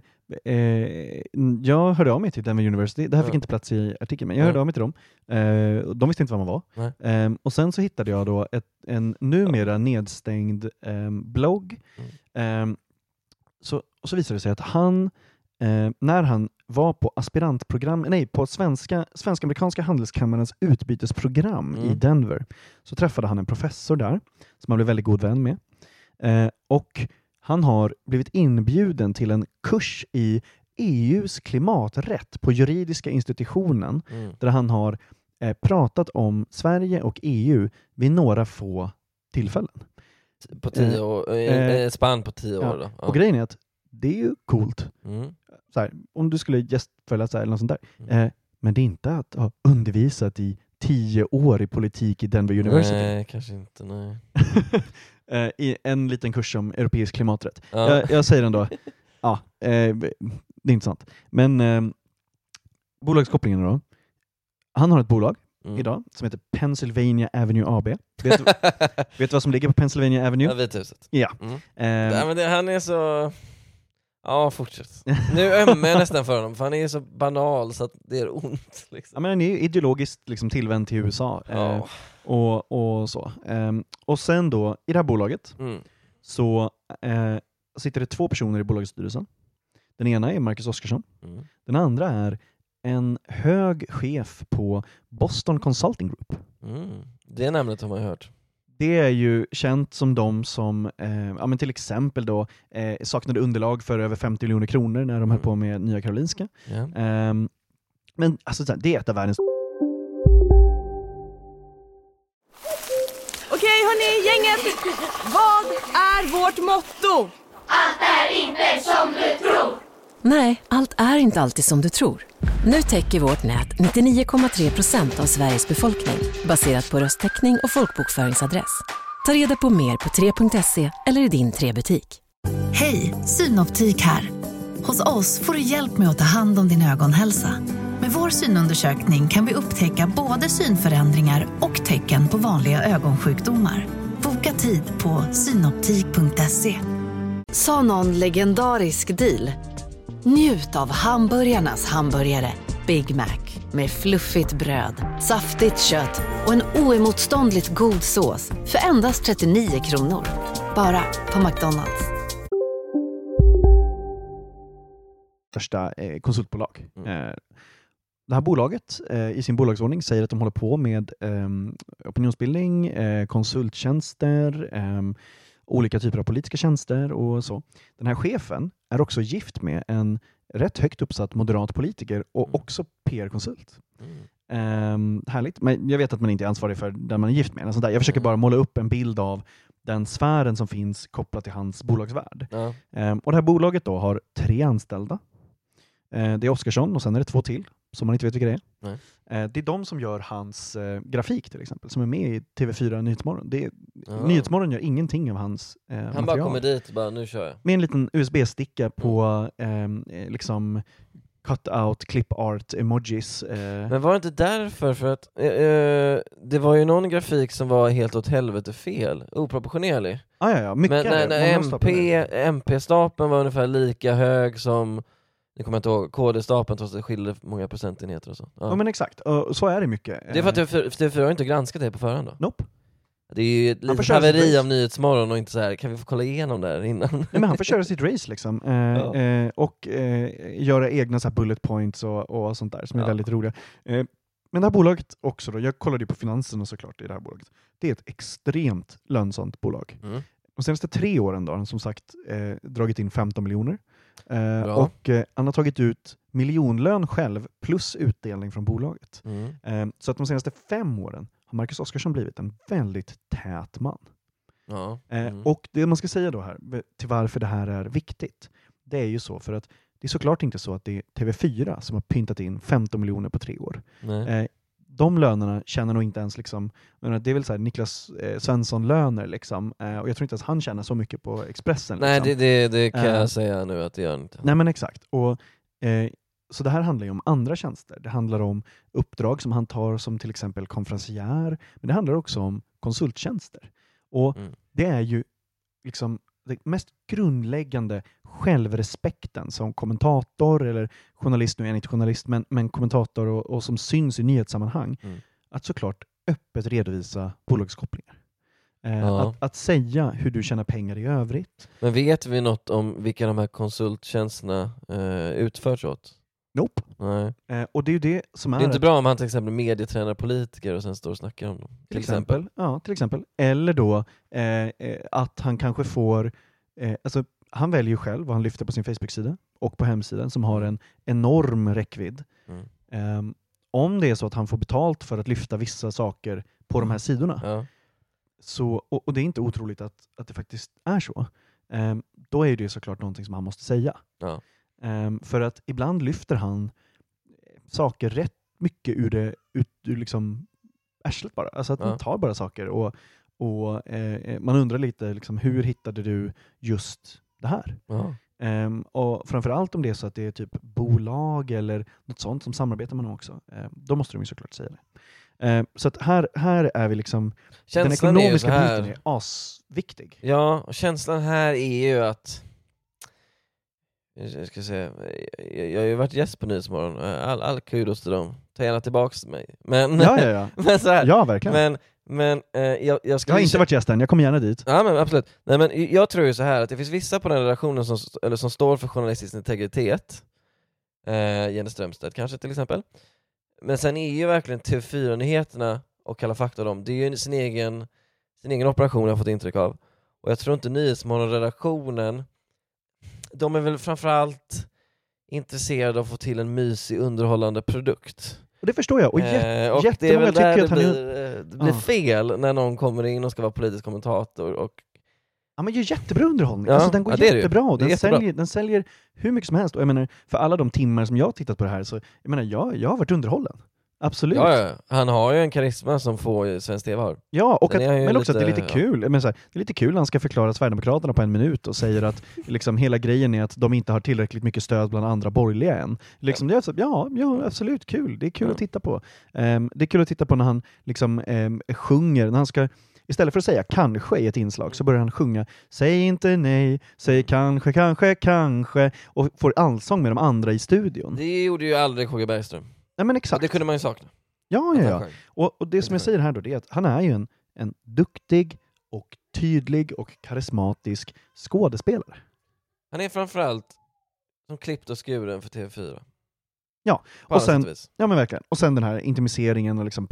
eh, jag hörde av mig till Denver University. Det här fick Ja. inte plats i artikeln, men jag Ja. hörde av mig till dem. Eh, och de visste inte vad man var. Nej. Eh, och sen så hittade jag då ett, en numera nedstängd eh, blogg. Mm. Eh, så, och så visade det sig att han, eh, när han var på aspirantprogram, nej, på svenska, svenska-amerikanska handelskammarens utbytesprogram Mm. i Denver, så träffade han en professor där som han blev väldigt god vän med. Eh, och han har blivit inbjuden till en kurs i E U:s klimaträtt på juridiska institutionen, Mm. där han har eh, pratat om Sverige och E U vid några få tillfällen. På tio Eh, år, eh, eh, spann på tio ja. år då. Ja. Och grejen är att det är ju coolt. Mm. Så här, om du skulle gästföreläsa eller något sånt där. Mm. Eh, men det är inte att ha undervisat i tio år i politik i Denver University. Nej, kanske inte, nej. eh, I en liten kurs om europeisk klimaträtt. Ja. Jag, jag säger ändå, ja, eh, det är inte sant. Men eh, bolagskopplingen då. Han har ett bolag Mm. idag som heter Pennsylvania Avenue A B. Vet du, vet du vad som ligger på Pennsylvania Avenue? Ja, Vita huset. Ja. Mm. Eh, Nej, men det, han är så... Ja, fortsätt. Nu ömmar jag nästan för honom, för han är så banal så att det är ont. Liksom. ja, men han är ju ideologiskt liksom tillvänd till U S A. Eh, Ja. och, och så. Ehm, och sen då, i det här bolaget Mm. så eh, sitter det två personer i bolagets styrelsen. Den ena är Marcus Oskarsson. Mm. Den andra är en hög chef på Boston Consulting Group. Mm. Det namnet har man hört. Det är ju känt som de som eh, ja, men till exempel då, eh, saknade underlag för över femtio miljoner kronor när de höll Mm. på med Nya Karolinska. Ja. Ehm, men alltså, så här, det är ett av världens... Okej hörni, gänget! Vad är vårt motto? Nej, allt är inte alltid som du tror. Nu täcker vårt nät nittionio komma tre procent av Sveriges befolkning baserat på röstteckning och folkbokföringsadress. Ta reda på mer på tre punkt se eller i din tre-butik. Hej, Synoptik här. Hos oss får du hjälp med att ta hand om din ögonhälsa. Med vår synundersökning kan vi upptäcka både synförändringar och tecken på vanliga ögonsjukdomar. Boka tid på synoptik punkt se. Sa någon legendarisk deal? Njut av hamburgarnas hamburgare Big Mac med fluffigt bröd, saftigt kött och en oemotståndligt god sås för endast trettionio kronor. Bara på McDonalds. största eh, konsultbolag. Mm. Eh, det här bolaget eh, i sin bolagsordning säger att de håller på med eh, opinionsbildning, eh, konsulttjänster, eh, olika typer av politiska tjänster och så. Den här chefen är också gift med en rätt högt uppsatt moderat politiker och Mm. också P R-konsult. Mm. Um, härligt, men jag vet att man inte är ansvarig för den man är gift med. Eller sånt där. Jag försöker Mm. bara måla upp en bild av den sfären som finns kopplat till hans bolagsvärld. Ja. Um, och det här bolaget då har tre anställda. Uh, det är Oskarsson och sen är det två till som man inte vet vilka det är. Nej. Eh, det är de som gör hans eh, grafik till exempel, som är med i T V fyra Nyhetsmorgon. Det är, Ja. Nyhetsmorgon gör ingenting av hans eh, Han material. bara kommer dit och bara, nu kör jag. Med en liten U S B-sticka på eh, liksom cut-out, clip-art, emojis. Eh. Men var det inte därför? För att eh, eh, det var ju någon grafik som var helt åt helvete fel, oproportionerlig. Ah, ja, ja, mycket. Men när, när Många M P, M P-stapeln var ungefär lika hög som, jag kommer inte ihåg, K D-stapeln trots att det skilde många procentenheter och så. Ja, Ja, men exakt. Och så är det mycket. det är för att T V fyra har inte granskat det på förhand då? Nope. Det är ju ett Han får litet köra sitt haveri race. av Nyhetsmorgon och inte så här, kan vi få kolla igenom det här innan? Nej, men han får köra sitt race liksom. Eh, Ja. eh, och eh, göra egna så här bullet points och, och sånt där som är Ja. väldigt roliga. Eh, men det här bolaget också då, jag kollade ju på finanserna såklart i det här bolaget. Det är ett extremt lönsamt bolag. Mm. De senaste tre åren då har han som sagt eh, dragit in femton miljoner. Eh, Bra. och eh, han har tagit ut miljonlön själv plus utdelning från bolaget. Mm. Eh, så att de senaste fem åren har Marcus Oskarsson blivit en väldigt tät man. Ja. Eh, Mm. Och det man ska säga då här, till varför det här är viktigt, det är ju så för att det är såklart inte så att det är T V fyra som har pyntat in femton miljoner på tre år. Nej. Eh, de lönerna tjänar nog inte ens liksom, jag menar, det är väl så här Niklas eh, Svensson-löner liksom, eh, och jag tror inte ens han tjänar så mycket på Expressen. Nej, liksom. det, det, det kan Eh, jag säga nu att det gör inte. Nej men exakt. Och, eh, så det här handlar ju om andra tjänster. Det handlar om uppdrag som han tar som till exempel konferencier, men det handlar också om konsulttjänster. Och Mm. det är ju liksom det mest grundläggande självrespekten som kommentator eller journalist, nu är jag inte journalist, men, men kommentator och, och som syns i nyhetssammanhang, Mm. att såklart öppet redovisa bolagskopplingar. Eh, Ja. att, att säga hur du tjänar pengar i övrigt. Men vet vi något om vilka de här konsulttjänsterna eh, utförs åt? Nope. Nej. Eh, och det är ju det som är... Det är inte bra om han till exempel medietränar politiker och sen står och snackar om dem. Till, Till exempel. Ja, till exempel. Eller då eh, eh, att han kanske får... Eh, alltså, han väljer ju själv vad han lyfter på sin Facebook-sida och på hemsidan som har en enorm räckvidd. Mm. Eh, om det är så att han får betalt för att lyfta vissa saker på de här sidorna, Ja. så, och, och det är inte otroligt att, att det faktiskt är så, eh, då är det såklart någonting som han måste säga. Ja. Eh, för att ibland lyfter han saker rätt mycket ur det ut, ur liksom arslet bara. Alltså att Ja. man tar bara saker och, och eh, man undrar lite liksom, hur hittade du just det här? Ja. Um, och framförallt om det är så att det är typ bolag eller något sånt som samarbetar med dem också. Um, då måste de ju såklart säga det. Um, så att här, här är vi liksom, Känslan den är ju ekonomiska så här- biten är asviktig. Ja, och känslan här är ju att, jag ska säga, jag, jag har ju varit gäst på Nyhetsmorgon, all, all kudos till dem, ta gärna tillbaks mig. Men, Ja, ja, ja. men, så här, Ja, verkligen. men, men eh, jag, jag, Jag skulle har inte varit gäst än, jag kommer gärna dit. Ja, men absolut. Nej, men jag tror ju så här att det finns vissa på den redaktionen som, eller som står för journalistisk integritet, eh, Jenny Strömstedt kanske till exempel, men sen är ju verkligen T V fyra-nyheterna och Kalla fakta dem, det är ju sin egen, sin egen operation jag har fått intryck av. Och jag tror inte Nyhetsmorgon-redaktionen, de är väl framförallt intresserade av att få till en mysig, underhållande produkt. Och det förstår jag. Och, jät- Eh, och det är jättemånga väl där tycker det att han blir, är... eh, det blir Ja. fel när någon kommer in och ska vara politisk kommentator och Ja, men gör jättebra underhållning. Ja, Alltså, den går ja, det är det ju. jättebra. Och Det är Den, jättebra. säljer, den säljer hur mycket som helst. Och jag menar, för alla de timmar som jag har tittat på det här, så jag menar, jag, jag har varit underhållen. Absolut. Ja, ja, han har ju en karisma som få svensk T V har. Ja, och Sen att, är han ju men också lite- att det är lite kul. Men så här, det är lite kul när han ska förklara Sverigedemokraterna på en minut och säger att liksom, hela grejen är att de inte har tillräckligt mycket stöd bland andra borgerliga än. Liksom, det är så, ja, ja, absolut kul. Det är kul Ja. att titta på. Um, det är kul att titta på när han liksom, um, sjunger, när han ska istället för att säga kanske i ett inslag så börjar han sjunga säg inte nej, säg kanske, kanske, kanske och får allsång med de andra i studion. Det gjorde ju aldrig K G Bergström. Nej, men Och exakt. det kunde man ju sakna. Ja, Att ja, han ja. sjöng. Och, och det som jag säger här då, det är att han är ju en, en duktig och tydlig och karismatisk skådespelare. Han är framförallt som klippt och skuren för T V fyra. Ja, På och alla sätt sen, och vis. ja men verkligen. Och sen den här intimiseringen och liksom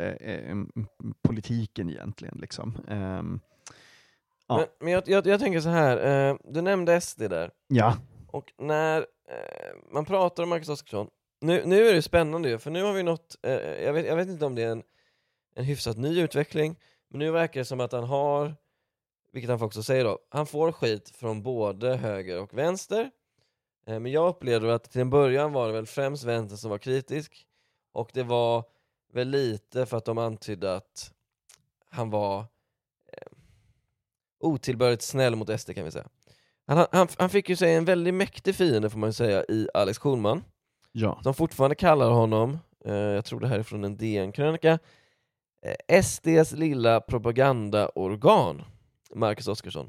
poppolitiken eh, egentligen. Liksom. Ehm, ja. Men, men jag, jag, jag tänker så här, eh, du nämnde S D där. ja. Och när eh, man pratar om Marcus Oskarsson, nu, nu är det spännande ju, för nu har vi nått, eh, jag, vet, jag vet inte om det är en, en hyfsat ny utveckling, men nu verkar det som att han har, vilket han också säger då, han får skit från både höger och vänster, Eh, men jag upplevde att till en början var det väl främst vänstern som var kritisk. Och det var väl lite för att de antydde att han var eh, otillbörligt snäll mot S D, kan vi säga. Han, han, han fick ju sig en väldigt mäktig fiende, får man ju säga, i Alex Schulman. Ja. Som fortfarande kallar honom, eh, jag tror det här är från en D N-krönika, eh, S D:s lilla propagandaorgan, Marcus Oskarsson.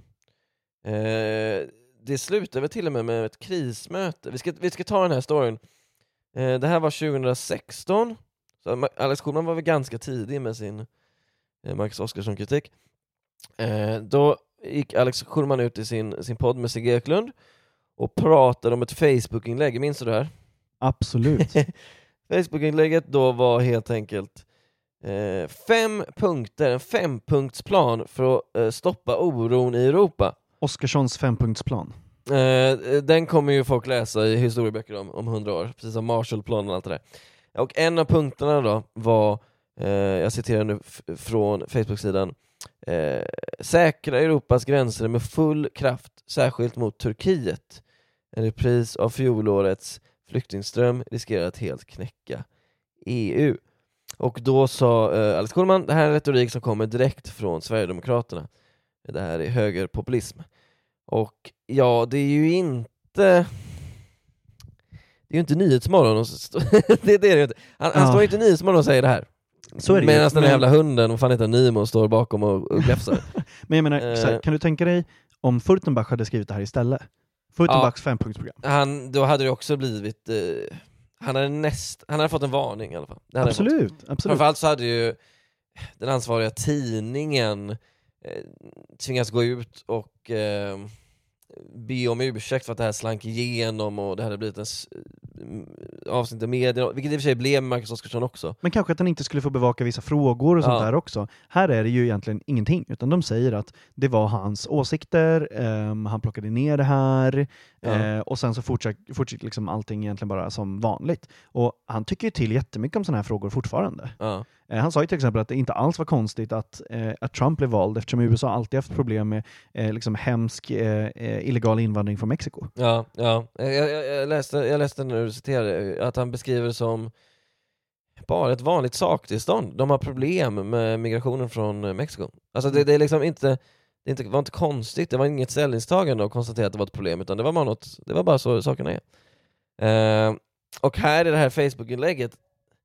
Eh, det slutar väl till och med med ett krismöte. Vi ska, vi ska ta den här storyn. Eh, det här var tjugohundrasexton. Så Alex Schulman var väl ganska tidig med sin eh, Marcus Oskarsson-kritik. Eh, då gick Alex Schulman ut i sin, sin podd med Sigge Eklund och pratade om ett Facebook-inlägg. Minns du det här? Absolut. Facebook-inlägget då var helt enkelt eh, fem punkter, en fempunktsplan för att eh, stoppa oron i Europa. Oskarssons fempunktsplan. Eh, den kommer ju folk läsa i historieböcker om, om hundra år, precis som Marshallplanen och allt det där. Och en av punkterna då var, eh, jag citerar nu f- från Facebook-sidan, eh, säkra Europas gränser med full kraft, särskilt mot Turkiet. En repris av fjolårets flyktingström riskerar att helt knäcka E U. Och då sa eh, Alex Schulman, det här är en retorik som kommer direkt från Sverigedemokraterna. Det här är högerpopulism. Och ja, det är ju inte det är ju inte Nyhetsmorgon det, det är det inte. Han, han ja. står ju inte i Nyhetsmorgon och säger det här. Så är det. Medan den men... jävla hunden och fan heter Nimo står bakom och, och gläfsar. Men jag menar, så här, kan du tänka dig om Furtenbach hade skrivit det här istället? Furtenbachs ja. fempunktsprogram. Han, då hade det också blivit eh, han hade näst han hade fått en varning i alla fall. Det absolut, absolut. Framförallt så hade ju den ansvariga tidningen eh, tvingats gå ut och eh, be om ursäkt för att det här slank igenom och det hade blivit en avsnitt i media, vilket i och för sig blev Marcus Oskarsson också. Men kanske att han inte skulle få bevaka vissa frågor och sånt ja. där också. Här är det ju egentligen ingenting, utan de säger att det var hans åsikter, um, han plockade ner det här ja. uh, och sen så fortsätter fortsätt liksom allting egentligen bara som vanligt. Och han tycker ju till jättemycket om såna här frågor fortfarande. Ja. Uh, han sa ju till exempel att det inte alls var konstigt att, uh, att Trump blev vald, eftersom U S A alltid haft problem med uh, liksom hemsk uh, illegal invandring från Mexiko. Ja, ja. Jag, jag, jag, läste, jag läste när du citerade att han beskriver det som bara ett vanligt saktillstånd. De har problem med migrationen från Mexiko. Alltså det, det är liksom inte det inte, var inte konstigt, det var inget ställningstagande att konstatera att det var ett problem, utan det var bara något, det var bara så sakerna är. Uh, och här i det här Facebook-inlägget,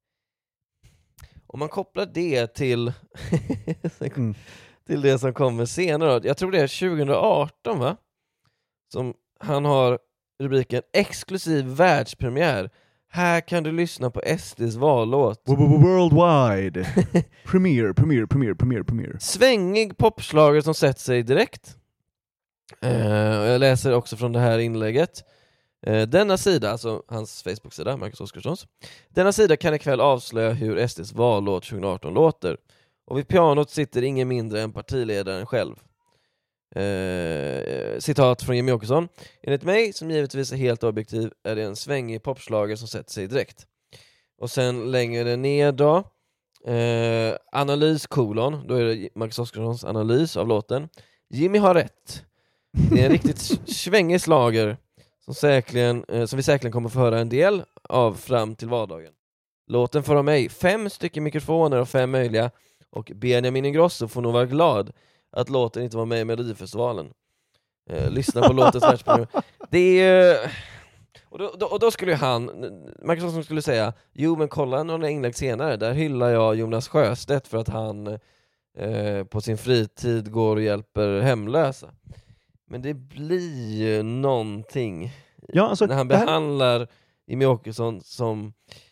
om man kopplar det till mm. till det som kommer senare, jag tror det är tjugoarton va? Som han har rubriken exklusiv världspremiär. Här kan du lyssna på S D:s vallåt. Worldwide. Premiere, premiere, premiere, premiere, premiere. Svängig popslager som sätter sig direkt. Uh, jag läser också från det här inlägget. Uh, denna sida, alltså hans Facebook-sida, Marcus Oskarssons. Denna sida kan ikväll avslöja hur S D:s vallåt tjugoarton låter. Och vid pianot sitter ingen mindre än partiledaren själv. Uh, citat från Jimmie Åkesson. Enligt mig, som givetvis är helt objektiv, är det en svängig popslager som sätter sig direkt. Och sen längre ner då uh, analys kolon, då är det Marcus Oskarssons analys av låten. Jimmy har rätt. Det är en riktigt svängig slager som, säkerligen, uh, som vi säkerligen kommer få höra en del av fram till vardagen. Låten får av mig fem stycken mikrofoner och fem möjliga, och Benjamin Ingrosso får nog vara glad att låten inte var med i Melodifestivalen. Eh, lyssna på låtens världspremiär. Det är och då, då, och då skulle han, Marcus Oskarsson skulle säga, jo men kolla några inlägg senare, där hyllar jag Jonas Sjöstedt för att han eh, på sin fritid går och hjälper hemlösa. Men det blir någonting ja, alltså, när han behandlar Jimmie Åkesson som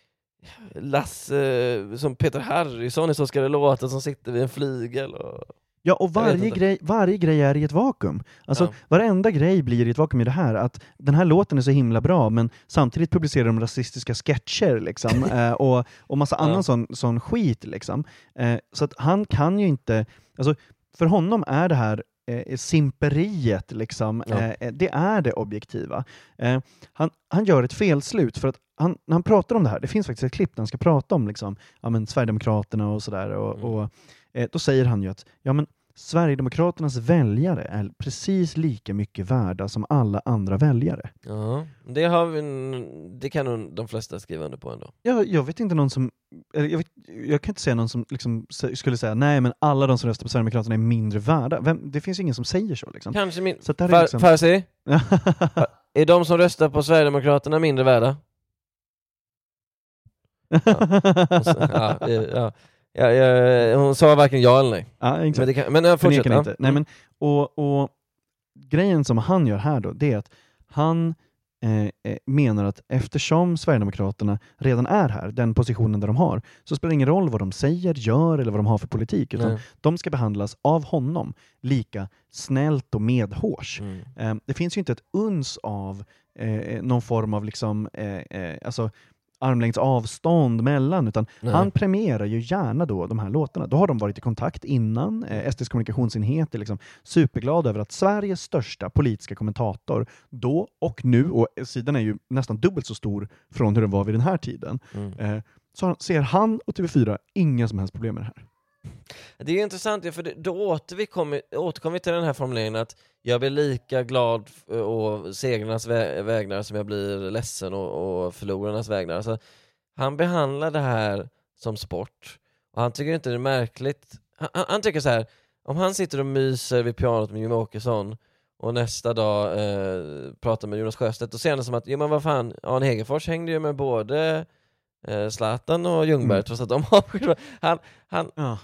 Lasse, som Peter Harrison i Så ska det låta, som sitter vid en flygel och... Ja, och varje grej, varje grej är i ett vakuum. Alltså, ja. Varenda grej blir i ett vakuum i det här. Att den här låten är så himla bra, men samtidigt publicerar de rasistiska sketcher liksom, eh, och, och massa ja. annan sån, sån skit. Liksom. Eh, så att han kan ju inte... Alltså, för honom är det här eh, simperiet, liksom, ja. eh, det är det objektiva. Eh, han, han gör ett felslut, för att han, när han pratar om det här, det finns faktiskt ett klipp där han ska prata om liksom, ja, men, Sverigedemokraterna och sådär. Och, mm. och, eh, då säger han ju att ja, men, Sverigedemokraternas väljare är precis lika mycket värda som alla andra väljare. Ja, det, har vi, det kan nog de flesta skriva under på ändå. Jag, jag vet inte någon som, jag, vet, jag kan inte säga någon som liksom skulle säga nej men alla de som röstar på Sverigedemokraterna är mindre värda. Vem, det finns ingen som säger så. Liksom. Kanske min... Så där Far, är, liksom... Farsi? Är de som röstar på Sverigedemokraterna mindre värda? Ja, så, ja, ja. Ja, ja, hon sa varken ja eller nej. Ja, exakt. Men, det kan, men jag fortsätter. Ja. Inte. Nej, men, och, och grejen som han gör här då, det är att han eh, menar att eftersom Sverigedemokraterna redan är här, den positionen där de har, så spelar det ingen roll vad de säger, gör eller vad de har för politik, utan nej. De ska behandlas av honom lika snällt och medhårs. Mm. Eh, det finns ju inte ett uns av eh, någon form av liksom, eh, eh, alltså armlängds avstånd mellan, utan nej. Han premierar ju gärna då de här låtarna. Då har de varit i kontakt innan. Eh, S D:s kommunikationsenhet är liksom superglad över att Sveriges största politiska kommentator då och nu, och sidan är ju nästan dubbelt så stor från hur den var vid den här tiden, mm. eh, så ser han och T V fyra inga som helst problem med det här. Det är intressant, för då återkommer återkom vi till den här formuleringen att jag blir lika glad och segrarnas vä- vägnar som jag blir ledsen och, och förlorarnas vägnar. Alltså, han behandlar det här som sport och han tycker inte det är märkligt. Han, han tycker så här, om han sitter och myser vid pianot med Jimmie Åkesson och nästa dag eh, pratar med Jonas Sjöstedt, och ser det som att, jo men vad fan, Arne Hegerfors hängde ju med både eh, Zlatan och Ljungberg, mm. trots att de har han, han ja.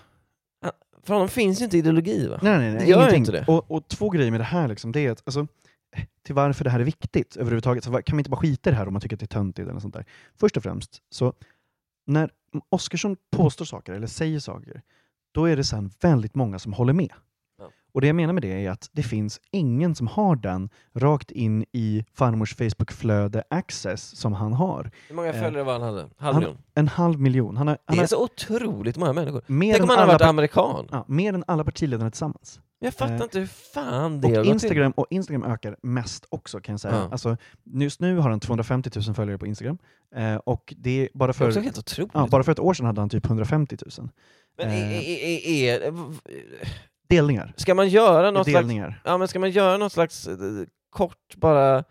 För honom finns ju inte ideologi, va? Nej, nej, nej. Det gör ingenting. Inte det. Och, och två grejer med det här, liksom, det är att, alltså, till varför det här är viktigt överhuvudtaget, så kan man inte bara skita i det här om man tycker att det är töntigt eller sånt där. Först och främst, så när Oscarsson påstår saker eller säger saker, då är det sen väldigt många som håller med. Ja. Och det jag menar med det är att det finns ingen som har den rakt in i farmors Facebook-flöde access som han har. Hur många följare eh, var han hade? Halv han, miljon? En halv miljon. Han har, han det är har, så otroligt många människor. Mer Tänk om han har varit amerikan. Ja, mer än alla partiledarna tillsammans. Jag fattar eh, inte hur fan det och Instagram, och Instagram ökar mest också, kan jag säga. Ja. Alltså, just nu har han tvåhundrafemtio tusen följare på Instagram. Eh, och det är bara för, det är helt otroligt. Ja, bara för ett år sedan hade han typ hundrafemtio tusen. Men eh, är, är, är, är, delningar. Ska man göra något delningar. slags, ja, men ska man göra något slags eh, kort bara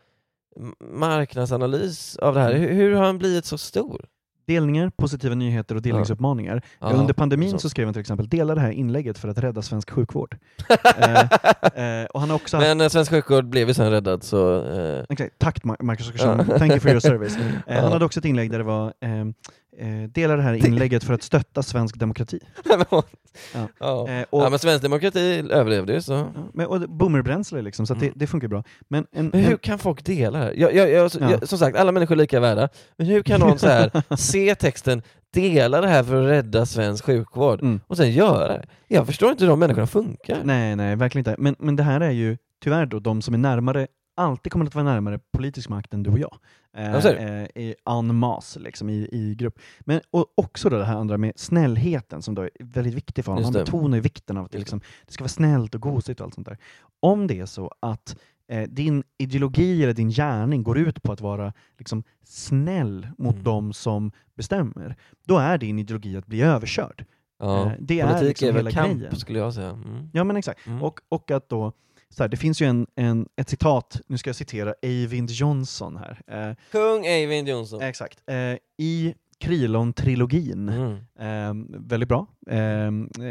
marknadsanalys av det här? Hur, hur har han blivit så stor? Delningar, positiva nyheter och delningsuppmaningar. Ja. Under pandemin så. så skrev han till exempel dela det här inlägget för att rädda svensk sjukvård. eh, eh, och han har också Men haft... svensk sjukvård blev ju sen räddad, så... Eh... Okay, tack Marcus Oskarsson, thank you for your service. Eh, ja. Han hade också ett inlägg där det var eh, eh, dela det här inlägget för att stötta svensk demokrati. ja. Ja. Eh, och... ja, men svensk demokrati överlevde ju så. Ja, men, och boomerbränsle liksom, så att det, det funkar bra. Men, en, men hur en... kan folk dela det här? Jag, jag, jag, ja. jag, som sagt, alla människor är lika värda. Men hur kan någon så här se texten, dela det här för att rädda svensk sjukvård mm. och sen göra det? Jag förstår inte hur de människorna funkar. Nej, nej, verkligen inte. Men, men det här är ju tyvärr då de som är närmare, alltid kommer att vara närmare politisk makt än du och jag. Eh, eh, i en masse, liksom, i, i grupp. Men och också då det här andra med snällheten som då är väldigt viktig för honom. Han betonar ju vikten av att det, liksom, det ska vara snällt och gosigt och allt sånt där. Om det är så att eh, din ideologi eller din gärning går ut på att vara liksom, snäll mot mm. de som bestämmer, då är din ideologi att bli överkörd. Ja, eh, det politik är liksom är väl hela kamp, grejen. Skulle jag säga. Mm. Ja, men exakt. Mm. Och, och att då så här, det finns ju en, en, ett citat, nu ska jag citera Eyvind Johnson här. Eh, Kung Eyvind Johnson. Exakt. Eh, I Krylon-trilogin, mm. eh, väldigt bra, eh,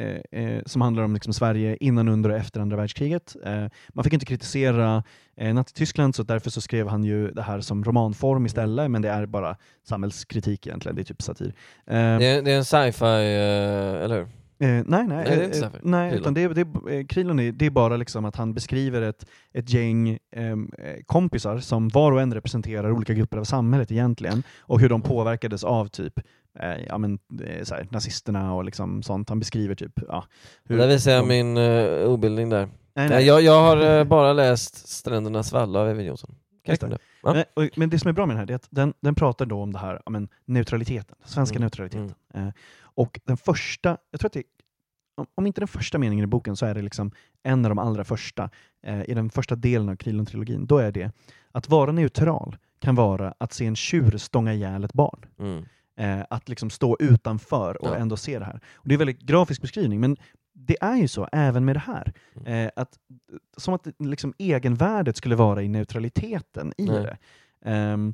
eh, som handlar om liksom Sverige innan, under och efter andra världskriget. Eh, man fick inte kritisera eh, Nazityskland, så därför så skrev han ju det här som romanform istället, men det är bara samhällskritik egentligen, det är typ satir. Eh, det, är, det är en sci-fi, eh, eller hur? Eh, nej, nej, nej, det är inte eh, nej utan det, det, Krylon är, det är bara liksom att han beskriver ett, ett gäng eh, kompisar som var och en representerar olika grupper av samhället egentligen, och hur de påverkades av typ eh, ja, men, eh, så här, nazisterna och liksom sånt. Han beskriver typ ja, hur där visar jag de... min uh, obildning där. Nej, nej. Jag, jag har uh, bara läst Strändernas valla av Eyvind Johnson. Det. Det. Ja. Men, och, men det som är bra med den här är att den, den pratar då om det här, ja, men, neutraliteten, svenska mm. neutraliteten. Mm. Eh, och den första, jag tror att det, om, om inte den första meningen i boken, så är det liksom en av de allra första, eh, i den första delen av Krylon-trilogin, då är det att vara neutral kan vara att se en tjur stånga ihjäl ett barn. Mm. Eh, att liksom stå utanför och ja. ändå se det här. Och det är en väldigt grafisk beskrivning, men det är ju så, även med det här. Eh, att, som att liksom, egenvärdet skulle vara i neutraliteten i Nej. det. Um,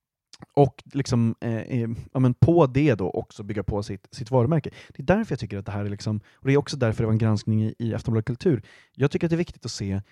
och liksom, eh, ja, men på det då också bygga på sitt, sitt varumärke. Det är därför jag tycker att det här är liksom, och det är också därför det var en granskning i, i Aftonbladet Kultur. Jag tycker att det är viktigt att se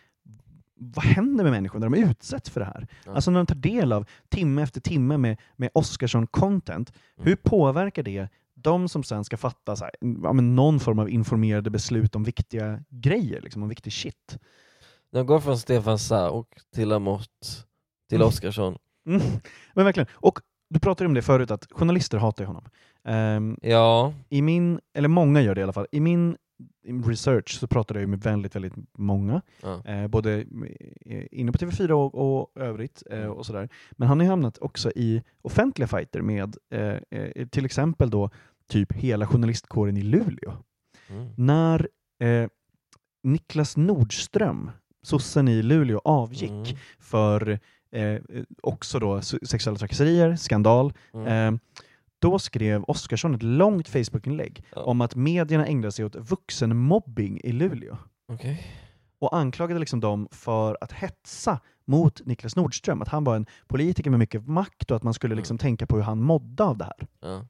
vad händer med människor när de utsätts för det här. Ja. Alltså när de tar del av timme efter timme med, med Oscarsson-content. Mm. Hur påverkar det de som sen ska fatta så här, ja, men någon form av informerade beslut om viktiga grejer, liksom, om viktig shit? De går från Stefan Sauk till Lamotte till mm. Oscarsson. Mm. Men verkligen. Och du pratade om det förut, att journalister hatar honom. Um, ja. I min, eller många gör det i alla fall. I min research så pratade jag med väldigt, väldigt många. Ja. Eh, både inne på T V fyra och, och övrigt eh, och sådär. Men han har ju hamnat också i offentliga fighter med eh, eh, till exempel då typ hela journalistkåren i Luleå. Mm. När eh, Niklas Nordström, sossen i Luleå, avgick mm. för eh, också då sexuella trakasserier, skandal. Mm. Eh, Då skrev Oscarsson ett långt Facebook-inlägg ja. om att medierna ägnade sig åt vuxenmobbing i Luleå. Okay. Och anklagade liksom dem för att hetsa mot Niklas Nordström. Att han var en politiker med mycket makt och att man skulle liksom mm. tänka på hur han mådde av det här. Ja.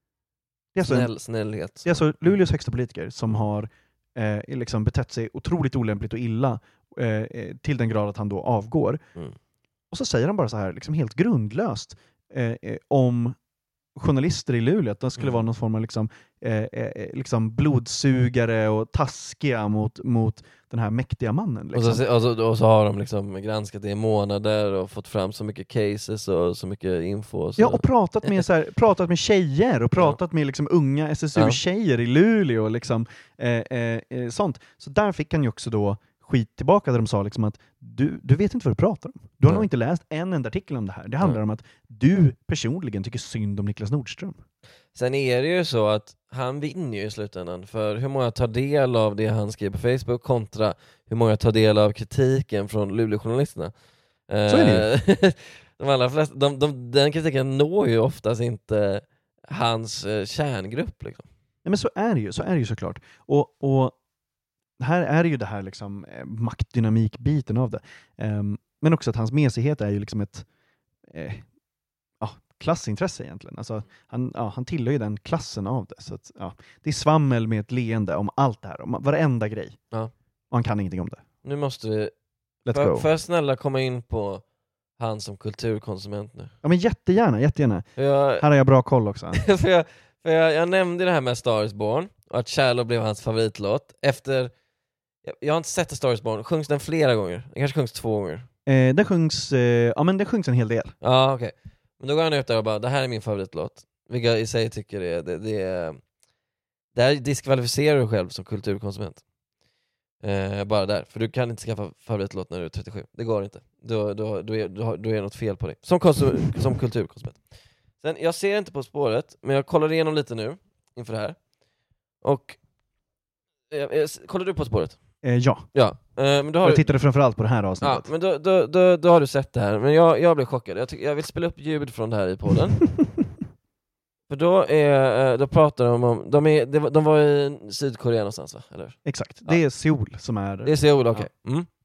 Det är Snäll, en, snällhet. Det är alltså Luleås högsta politiker som har eh, liksom betett sig otroligt olämpligt och illa eh, till den grad att han då avgår. Mm. Och så säger han bara så här liksom helt grundlöst eh, eh, om journalister i Luleå, att de skulle mm. vara någon form av liksom, eh, eh, liksom blodsugare och taskiga mot, mot den här mäktiga mannen. Liksom. Och, så, och, så, och så har de liksom granskat det i månader och fått fram så mycket cases och så mycket info. Och så. Ja, och pratat med, så här, pratat med tjejer och pratat ja. med liksom, unga S S U-tjejer ja. i Luleå. Liksom, eh, eh, sånt. Så där fick han ju också då skit tillbaka där de sa liksom att du, du vet inte vad du pratar om. Du har Nej. nog inte läst en enda artikel om det här. Det handlar Nej. om att du personligen tycker synd om Niklas Nordström. Sen är det ju så att han vinner ju i slutändan. För hur många tar del av det han skriver på Facebook kontra hur många tar del av kritiken från Luleå-journalisterna. Så är det ju. de allra flesta, de, de, den kritiken når ju oftast inte hans eh, kärngrupp. Liksom. Nej, men så är det ju, så är det ju såklart. Och, och här är ju det här liksom, eh, maktdynamik-biten av det. Um, men också att hans mesighet är ju liksom ett eh, ja, klassintresse egentligen. Alltså, han, ja, han tillhör ju den klassen av det. Så att, ja, det är svammel med ett leende om allt det här. Om varenda grej. Ja. Och han kan ingenting om det. Nu måste vi... Let's för, go. Får jag snälla komma in på han som kulturkonsument nu? Ja, men jättegärna, jättegärna. Jag, här har jag bra koll också. för jag, för jag, jag nämnde det här med Star is Born och att Shallow blev hans favoritlåt. Efter... Jag, jag har inte sett A Star is Born. Sjungs den flera gånger? Den kanske sjungs två gånger. Eh, den sjungs... Eh, ja, men den sjungs en hel del. Ja, okej. Okay. Men då går han ut där och bara, det här är min favoritlåt. Vilka jag i sig tycker det är... Det, det är där diskvalificerar du själv som kulturkonsument. Eh, bara där. För du kan inte skaffa favoritlåt när du är trettiosju. Det går inte. Då, då, då, är, då, då är något fel på dig. Som, konsum, som kulturkonsument. Sen, jag ser inte På spåret, men jag kollar igenom lite nu inför det här. Och... Eh, kollar du På spåret? Eh, ja. ja. Eh, men då har jag tittade framförallt på det här avsnittet. Ja, men då, då, då, då har du sett det här. Men jag, jag blev chockad. Jag, tyck, jag vill spela upp ljud från det här i podden. För då, är, då pratar de om... De, är, de var i Sydkorea någonstans, va? Eller? Exakt. Det ja. är Seoul som är... Det är Seoul, okej. Okay. Mm.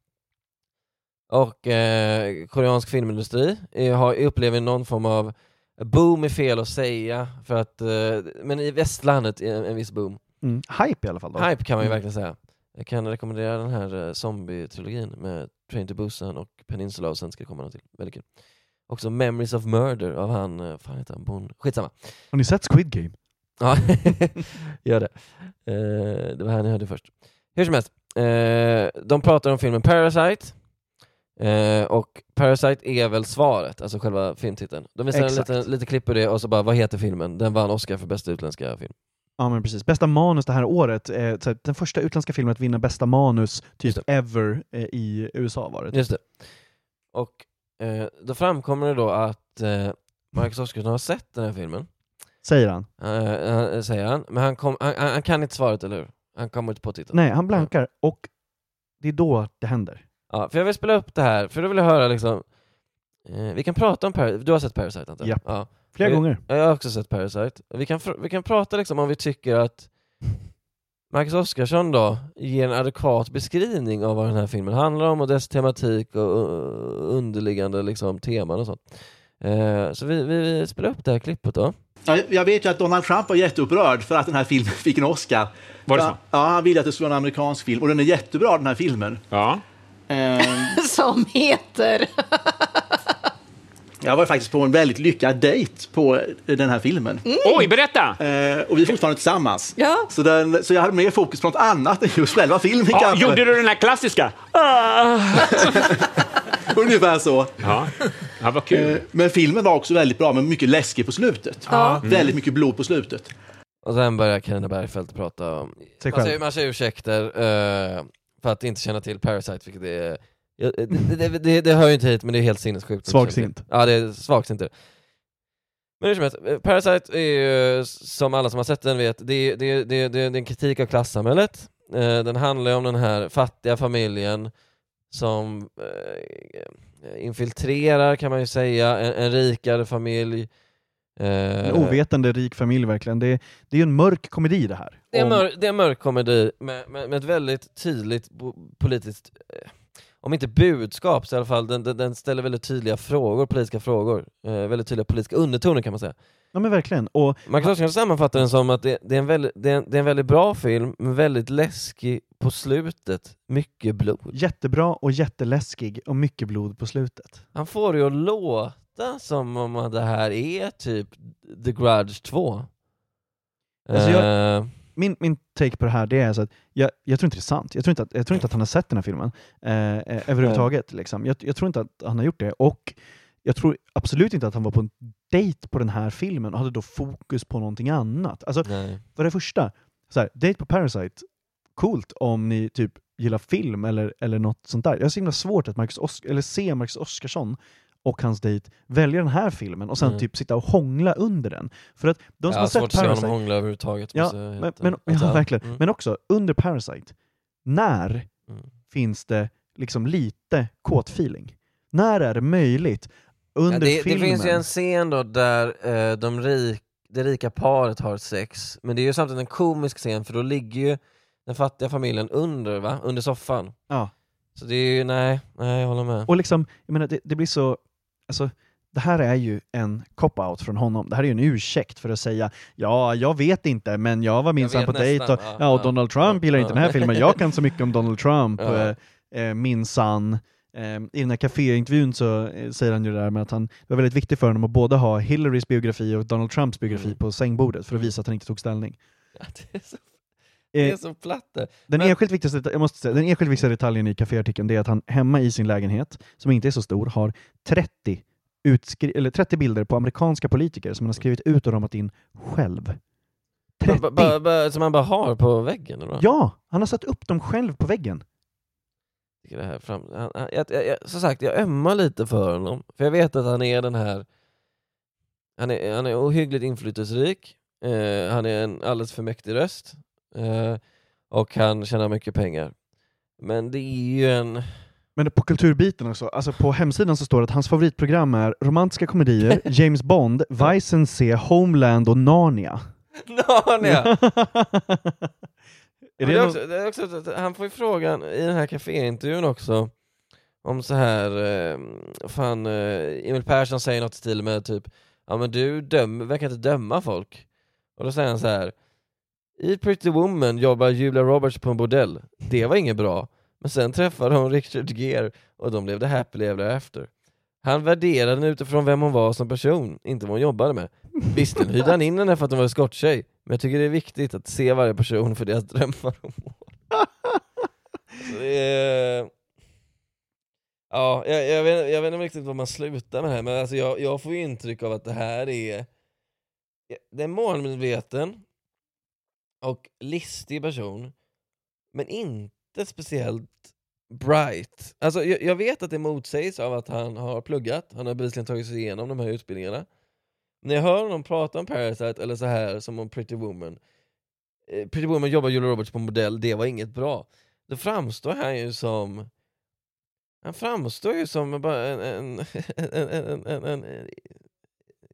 Och eh, koreansk filmindustri är, har, upplever någon form av boom, är fel att säga. För att, eh, men i västlandet är en, en viss boom. Mm. Hype i alla fall. Då. Hype kan man ju mm. verkligen säga. Jag kan rekommendera den här uh, zombie-trilogin med Train to Busan och Peninsula, och sen ska det komma något till. Väldigt kul. Också Memories of Murder av han, uh, fan heter han, bon... Skitsamma. Har ni sett Squid Game? Ja, gör det. Uh, det var här ni hörde först. Hur som helst, uh, de pratar om filmen Parasite. Uh, och Parasite är väl svaret, alltså själva filmtiteln. De visar en lite, lite klipp på det och så bara, vad heter filmen? Den vann Oscar för bästa utländska film. Ja, men precis. Bästa manus det här året. Eh, så den första utländska filmen att vinna bästa manus typ ever eh, i U S A var det. Just det. Och eh, då framkommer det då att eh, Marcus Oskarsson har sett den här filmen. Säger han. Eh, säger han. Men han, kom, han, han kan inte svaret, eller hur? Han kommer inte på titeln. Nej, han blankar. Ja. Och det är då det händer. Ja, för jag vill spela upp det här. För då vill jag höra liksom... Eh, vi kan prata om Parasite. Du har sett Parasite, inte? Yep. Ja. Flera jag, gånger. Jag har också sett Parasite. Vi kan, vi kan prata liksom om vi tycker att Marcus Oskarsson då ger en adekvat beskrivning av vad den här filmen handlar om och dess tematik och underliggande liksom teman och sånt. Eh, så vi, vi, vi spelar upp det här klippet då. Ja, jag vet ju att Donald Trump var jätteupprörd för att den här filmen fick en Oscar. Var det så? Ja, han ville att det skulle vara en amerikansk film och den är jättebra den här filmen. Ja. Eh, Som heter... jag var faktiskt på en väldigt lyckad dejt på den här filmen. Mm. Oj, berätta! Eh, och vi är fortfarande tillsammans. Ja. Så, den, så jag hade mer fokus på något annat än just själva filmen. Ja, kanske. gjorde du den här klassiska? Ungefär så. Ja, ja vad kul. Eh, men filmen var också väldigt bra, men mycket läskig på slutet. Ja. Mm. Väldigt mycket blod på slutet. Och sen börjar Carina Bergfeldt prata om... Sig Man själv. säger, man säger ursäkter uh, för att inte känna till Parasite, vilket det är... Ja, det, det, det, det hör ju inte hit, men det är helt sinnessjukt. Svagsint. Ja, det är svagsint. Men hur som helst, Parasite är ju, som alla som har sett den vet, det är, det är, det är, det är en kritik av klassamhället. Uh, den handlar ju om den här fattiga familjen som uh, infiltrerar, kan man ju säga, en, en rikare familj. En ovetande rik familj verkligen. Det är, det är ju en mörk komedi det här. Det är, Om- mör, det är en mörk komedi med, med, med ett väldigt tydligt bo, politiskt, eh, om inte budskap så i alla fall, den, den, den ställer väldigt tydliga frågor, politiska frågor. Eh, väldigt tydliga politiska undertoner kan man säga. Ja men verkligen. Och Man kan också sammanfatta den som att det, det, är en väldigt, det, är en, det är en väldigt bra film, men väldigt läskig på slutet. Mycket blod. jättebra och jätteläskig och mycket blod på slutet. Han får det att låta som om det här är typ The Grudge två. Alltså jag- Eh, Min, min take på det här det är så att jag, jag tror inte det är sant. Jag tror inte att, jag tror inte att han har sett den här filmen eh, eh, överhuvudtaget. Liksom. Jag, jag tror inte att han har gjort det. Och jag tror absolut inte att han var på en dejt på den här filmen och hade då fokus på någonting annat. Alltså, nej. för det första, så här, date på Parasite, coolt om ni typ gillar film eller, eller något sånt där. Jag har så himla svårt att Marcus Os- eller se Marcus Oskarsson och hans dejt välja den här filmen och sen Mm. typ sitta och hångla under den. För att de som Jag har har svårt sett att se Parasite... honom hångla överhuvudtaget. Ja, måste jag men, helt- men, alltså, ja, verkligen. mm. Men också under Parasite, när Mm. finns det liksom lite kåtfeeling? När är det möjligt? Under Ja, det, filmen? det finns ju en scen då där eh, de rik, det rika paret har sex, men det är ju samtidigt en komisk scen för då ligger ju den fattiga familjen under, va? Under soffan. Ja. Så det är ju, nej, nej jag håller med. Och liksom, jag menar, det, det blir så... Alltså, det här är ju en cop-out från honom. Det här är ju en ursäkt för att säga ja, jag vet inte, men jag var minsann vet på dejt och, nästan, ja, ja, och ja. Donald Trump gillar inte den här Ja. filmen. Jag kan så mycket om Donald Trump. Ja. Eh, eh, minsann. Eh, I den här kaféintervjun så eh, säger han ju det där med att han, det var väldigt viktigt för honom att både ha Hillarys biografi och Donald Trumps biografi Mm. på sängbordet för att visa att han inte tog ställning. Ja, det är så, det är Eh, så platt det. Den Men- enskilt viktigaste, jag måste säga, den enskilt viktigaste detaljen i kaféartikeln det är att han hemma i sin lägenhet, som inte är så stor, har trettio, utskri- eller trettio bilder på amerikanska politiker som han har skrivit ut och ramat in själv. trettio! Ba, ba, ba, som man bara har på väggen? Eller? Ja, han har satt upp dem själv på väggen. Det här fram, han, han, jag, jag, jag, som sagt, jag ömmar lite för honom. För jag vet att han är den här... Han är, han är ohyggligt inflytelserik. Eh, han är en alldeles för mäktig röst. Eh, och han tjänar mycket pengar. Men det är ju en... Men på kulturbiten också, alltså på hemsidan så står det att hans favoritprogram är romantiska komedier, James Bond, Vice and C, Homeland och Narnia. Narnia! Är Men det det är någon- också, det är också, att han får ju frågan i den här kaféintervjun också om så här, eh, fan, eh, Emil Persson säger något i stil med typ, ja men du döm, verkar inte döma folk. Och då säger han så här: i Pretty Woman jobbar Julia Roberts på en bordell. Det var inget bra. Men sen träffade hon Richard Gere och de blev det happily ever after. Han värderade den utifrån vem hon var som person, inte vad hon jobbade med. Visst, den hyrde han in henne för att hon var en skotttjej, men jag tycker det är viktigt att se varje person för deras drömmar och mål. Så det är... Ja, jag, jag, vet, jag vet inte riktigt vad man slutar med det här, men alltså jag, jag får ju intryck av att det här är... Det är en målmedveten och listig person, men inte speciellt bright. Alltså jag, jag vet att det motsägs av att han har pluggat, han har bevisligen tagit sig igenom de här utbildningarna. När jag hör honom prata om Parasite eller så här som om Pretty Woman, eh, Pretty Woman jobbar Julia Roberts på modell, det var inget bra. Då framstår han ju som han framstår ju som bara en, en, en, en, en, en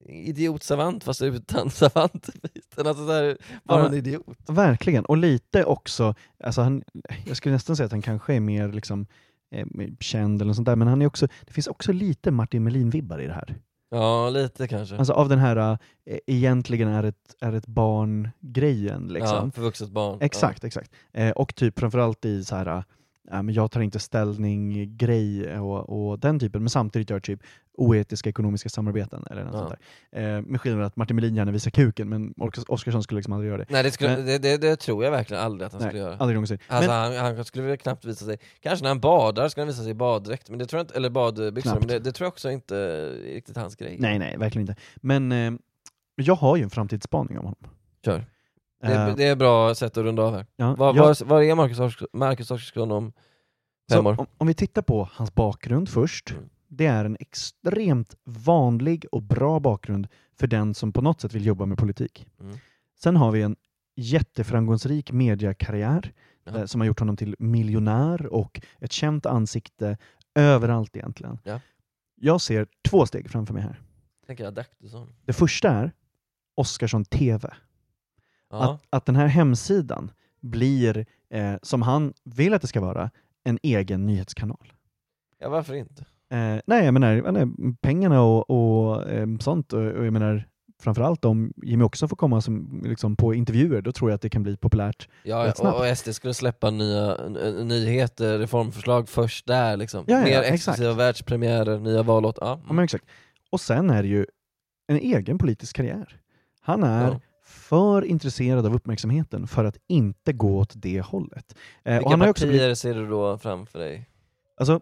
idiotsavant fast utan savantbiten. Alltså så här, bara Ja, en idiot. Verkligen, och lite också, alltså han, jag skulle nästan säga att han kanske är mer liksom, eh, känd eller sånt där, men han är också, det finns också lite Martin Melin-vibbar i det här. Ja, lite kanske. Alltså av den här äh, egentligen är ett, är ett barn-grejen. Liksom. Ja, förvuxet barn. Exakt, ja. exakt. Eh, och typ framförallt i så här, äh, men jag tar inte ställning grej och, och den typen, men samtidigt gör typ oetiska ekonomiska samarbeten eller något ja. sånt där. Eh, med skillnaden att Martin Melin gärna visar kuken, men Oskarsson skulle liksom aldrig göra det. Nej, det, skulle, men, det, det, det tror jag verkligen aldrig att han nej, skulle göra. Aldrig någonsin. Alltså, men, han, han skulle väl knappt visa sig, kanske när han badar skulle han visa sig i baddräkt, men det tror jag inte, eller badbyxor, men det, det tror jag också inte är riktigt hans grej. Nej, nej, verkligen inte. Men eh, jag har ju en framtidsspaning om honom. Kör. Det, uh, det är bra sätt att runda av här. Ja, var, jag, var, var är Marcus, Marcus Oskarsson om fem år? Om, om vi tittar på hans bakgrund först. Mm. Det är en extremt vanlig och bra bakgrund för den som på något sätt vill jobba med politik. Mm. Sen har vi en jätteframgångsrik mediakarriär ja. eh, som har gjort honom till miljonär och ett känt ansikte överallt egentligen. Ja. Jag ser två steg framför mig här. Tänker jag Daktusson. Det första är Oskarsson T V. Ja. Att, att den här hemsidan blir, eh, som han vill att det ska vara, en egen nyhetskanal. Ja, varför inte? Eh, nej, jag menar, jag menar pengarna och, och eh, sånt, och, och jag menar framförallt om Jimmy också får komma som, liksom, på intervjuer, då tror jag att det kan bli populärt. Ja, och, och S D skulle släppa nya n- nyheter, reformförslag först där liksom. Ja, ja, mer exakt. exklusiva världspremiärer, nya vallåt. Ja. Ja, men exakt. Och sen är det ju en egen politisk karriär. Han är ja. för intresserad av uppmärksamheten för att inte gå åt det hållet. Eh, Vilka och han har partier också blivit... ser du då framför dig? Alltså,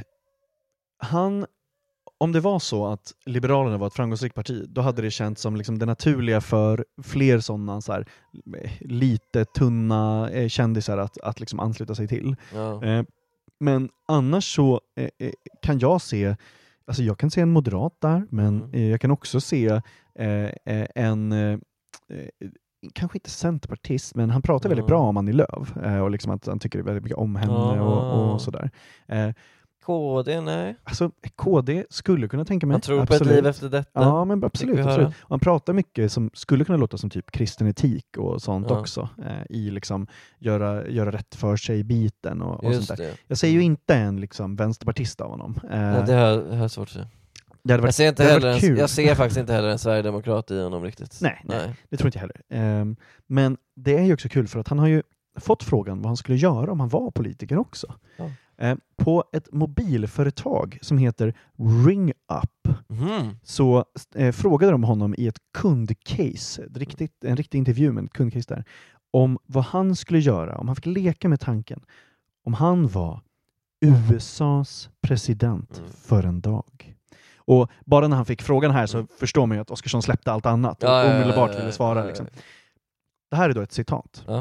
han, om det var så att Liberalerna var ett framgångsrikt parti, då hade det känts som liksom det naturliga för fler sådana så här, lite tunna eh, kändisar att, att liksom ansluta sig till. Ja. Eh, men annars så eh, kan jag se, alltså jag kan se en moderat där, men mm. eh, jag kan också se eh, en eh, kanske inte centerpartist, men han pratar mm. väldigt bra om Annie Lööf eh, och liksom att han tycker väldigt mycket om henne mm. och, och sådär. Eh, K D, nej. Alltså, K D skulle kunna tänka mig. Han tror absolut. på ett liv efter detta. Ja, men absolut. absolut. Och han pratar mycket som skulle kunna låta som typ kristen etik och sånt ja. också. Eh, I liksom göra, göra rätt för sig biten och, och sånt där. Det. Jag säger ju inte en liksom vänsterpartist av honom. Eh, ja, det har jag svårt att säga. Det varit, jag, ser inte heller en, jag ser faktiskt inte heller en sverigedemokrat i honom riktigt. Nej, nej, nej. Det tror inte jag heller. Um, men det är ju också kul för att han har ju fått frågan vad han skulle göra om han var politiker också. Ja. Uh, på ett mobilföretag som heter Ring Up mm. så uh, frågade de honom i ett kundcase, ett riktigt, en riktig intervju med ett kundcase där, om vad han skulle göra, om han fick leka med tanken, om han var U S A:s president mm. för en dag. Och bara när han fick frågan här så förstår man ju att Oskarsson släppte allt annat och ja, omedelbart ja, ja, ja, ville svara. Ja, ja, ja. Liksom. Det här är då ett citat. Ja.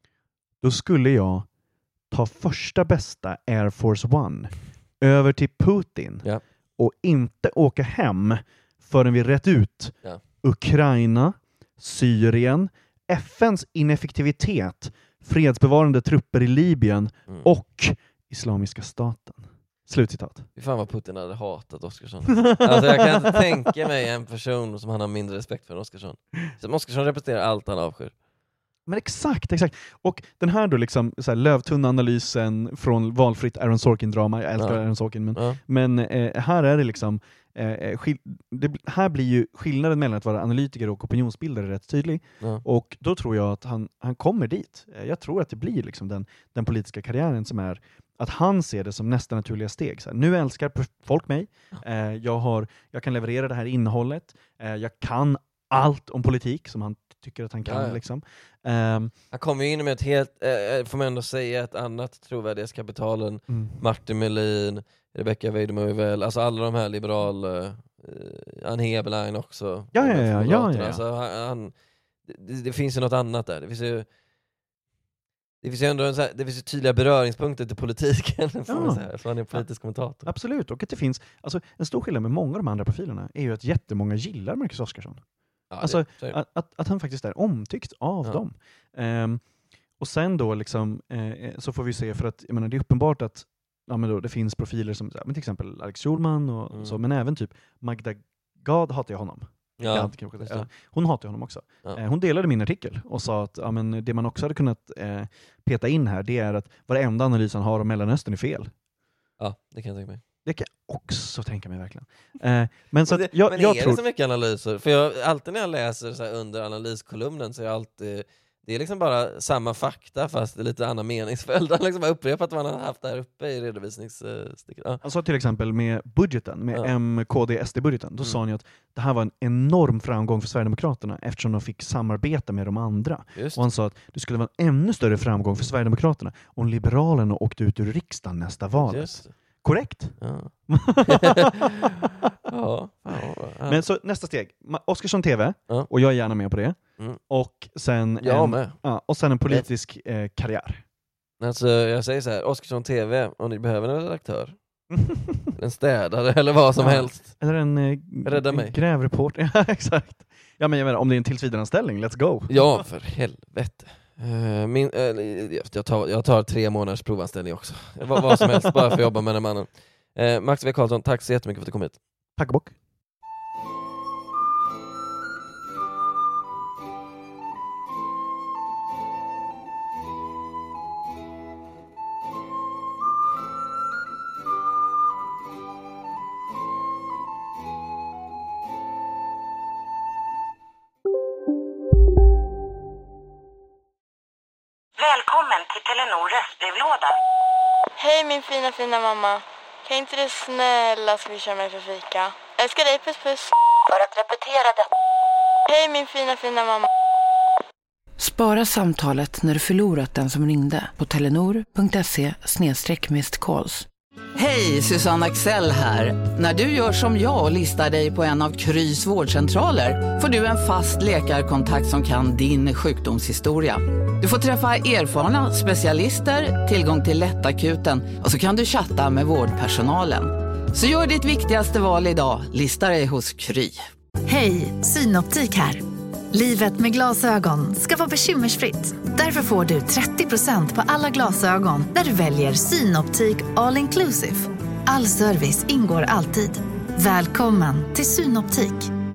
Då skulle jag ta första bästa Air Force One över till Putin ja. och inte åka hem förrän vi rätt ut ja. Ukraina, Syrien, F N:s ineffektivitet, fredsbevarande trupper i Libyen mm. och Islamiska staten. Slutcitat. Fy fan vad Putin hade hatat Oskarsson. Alltså jag kan inte tänka mig en person som han har mindre respekt för än Oskarsson. Så Oskarsson representerar allt han avskyr. Men exakt, exakt. Och den här då liksom så här, lövtunna analysen från valfritt Aaron Sorkin-drama. Jag älskar ja. Aaron Sorkin, men, ja. men eh, här är det liksom eh, skil- det, här blir ju skillnaden mellan att vara analytiker och opinionsbildare rätt tydlig. Ja. Och då tror jag att han, han kommer dit. Jag tror att det blir liksom den, den politiska karriären som är att han ser det som nästa naturliga steg. Så här, nu älskar folk mig. Eh, jag, har, jag kan leverera det här innehållet. Eh, jag kan allt om politik som han tycker att han kan. Ja, ja. Liksom. Um, han kommer ju in med ett helt, eh, får man ändå säga, ett annat trovärdighetskapitalen. Mm. Martin Melin, Rebecca Weidemövel, alltså alla de här liberal, eh, Ann Heberlein också. Ja, ja, ja. ja, ja. Alltså, han, han, det, det finns ju något annat där. Det finns ju Det finns ju ändå en så här, det finns ju tydliga beröringspunkter till politiken, får ja. man säga, så han är en politisk kommentator. Absolut, och att det finns, alltså, en stor skillnad med många av de andra profilerna är ju att jättemånga gillar Marcus Oskarsson. Ja, alltså, det, att, att, att han faktiskt är omtyckt av ja. dem. Um, och sen då liksom, eh, så får vi se, för att jag menar, det är uppenbart att ja, men då, det finns profiler som men till exempel Alex Schulman och mm. så, men även typ Magda Gad hatar jag honom. Ja, ja. Hon hatar honom också. Ja. Eh, hon delade min artikel och sa att ja, men det man också hade kunnat eh, peta in här, det är att varenda analys han har om Mellanöstern är fel. Ja, det kan jag tänka mig. Det kan jag också tänka mig verkligen. Eh, men så det, att jag, men jag är tror... det så mycket analyser? För jag, alltid när jag läser så här under analyskolumnen så är jag alltid... Det är liksom bara samma fakta fast det är lite annan meningsföljd. Han liksom har upprepat vad han har haft där uppe i redovisningssticket. Ja. Alltså till exempel med budgeten, med Ja. M K D S D-budgeten, då Mm. sa han ju att det här var en enorm framgång för Sverigedemokraterna eftersom de fick samarbeta med de andra. Just. Och han sa att det skulle vara en ännu större framgång för Sverigedemokraterna om Liberalerna åkte ut ur riksdagen nästa val. Just. Korrekt? Ja. ja, ja, ja. Men så nästa steg, Ma- Oskarsson T V, Ja. och jag är gärna med på det. Mm. Och sen Jag en, med. ja, och sen en politisk eh, karriär. Alltså jag säger så här, Oskarsson T V, om ni behöver en redaktör, en städare eller vad som Ja. helst. Eller en, eh, Rädda en mig. grävreporter. Ja, exakt. Ja, men jag menar, om det är en tillsvidareanställning, let's go. Ja, för helvete. Uh, min, uh, jag, tar, jag tar tre månaders provanställning också. Vad, vad som helst, bara för att jobba med den mannen. Uh, Max W. Karlsson, tack så jättemycket för att du kom hit. Tack bock. Välkommen till Telenor röstbrevlåda. Hej min fina fina mamma. Kan inte du snälla swisha mig för fika? Älskar dig, puss puss. För att repetera det. Hej min fina fina mamma. Spara samtalet när du förlorat den som ringde på telenor.se snedstreck missed calls. Hej, Susanne Axel här. När du gör som jag och listar dig på en av Krys vårdcentraler får du en fast läkarkontakt som kan din sjukdomshistoria. Du får träffa erfarna specialister, tillgång till lättakuten och så kan du chatta med vårdpersonalen. Så gör ditt viktigaste val idag, lista dig hos Kry. Hej, Synoptik här. Livet med glasögon ska vara bekymmersfritt. Därför får du trettio procent på alla glasögon när du väljer Synoptik All Inclusive. All service ingår alltid. Välkommen till Synoptik.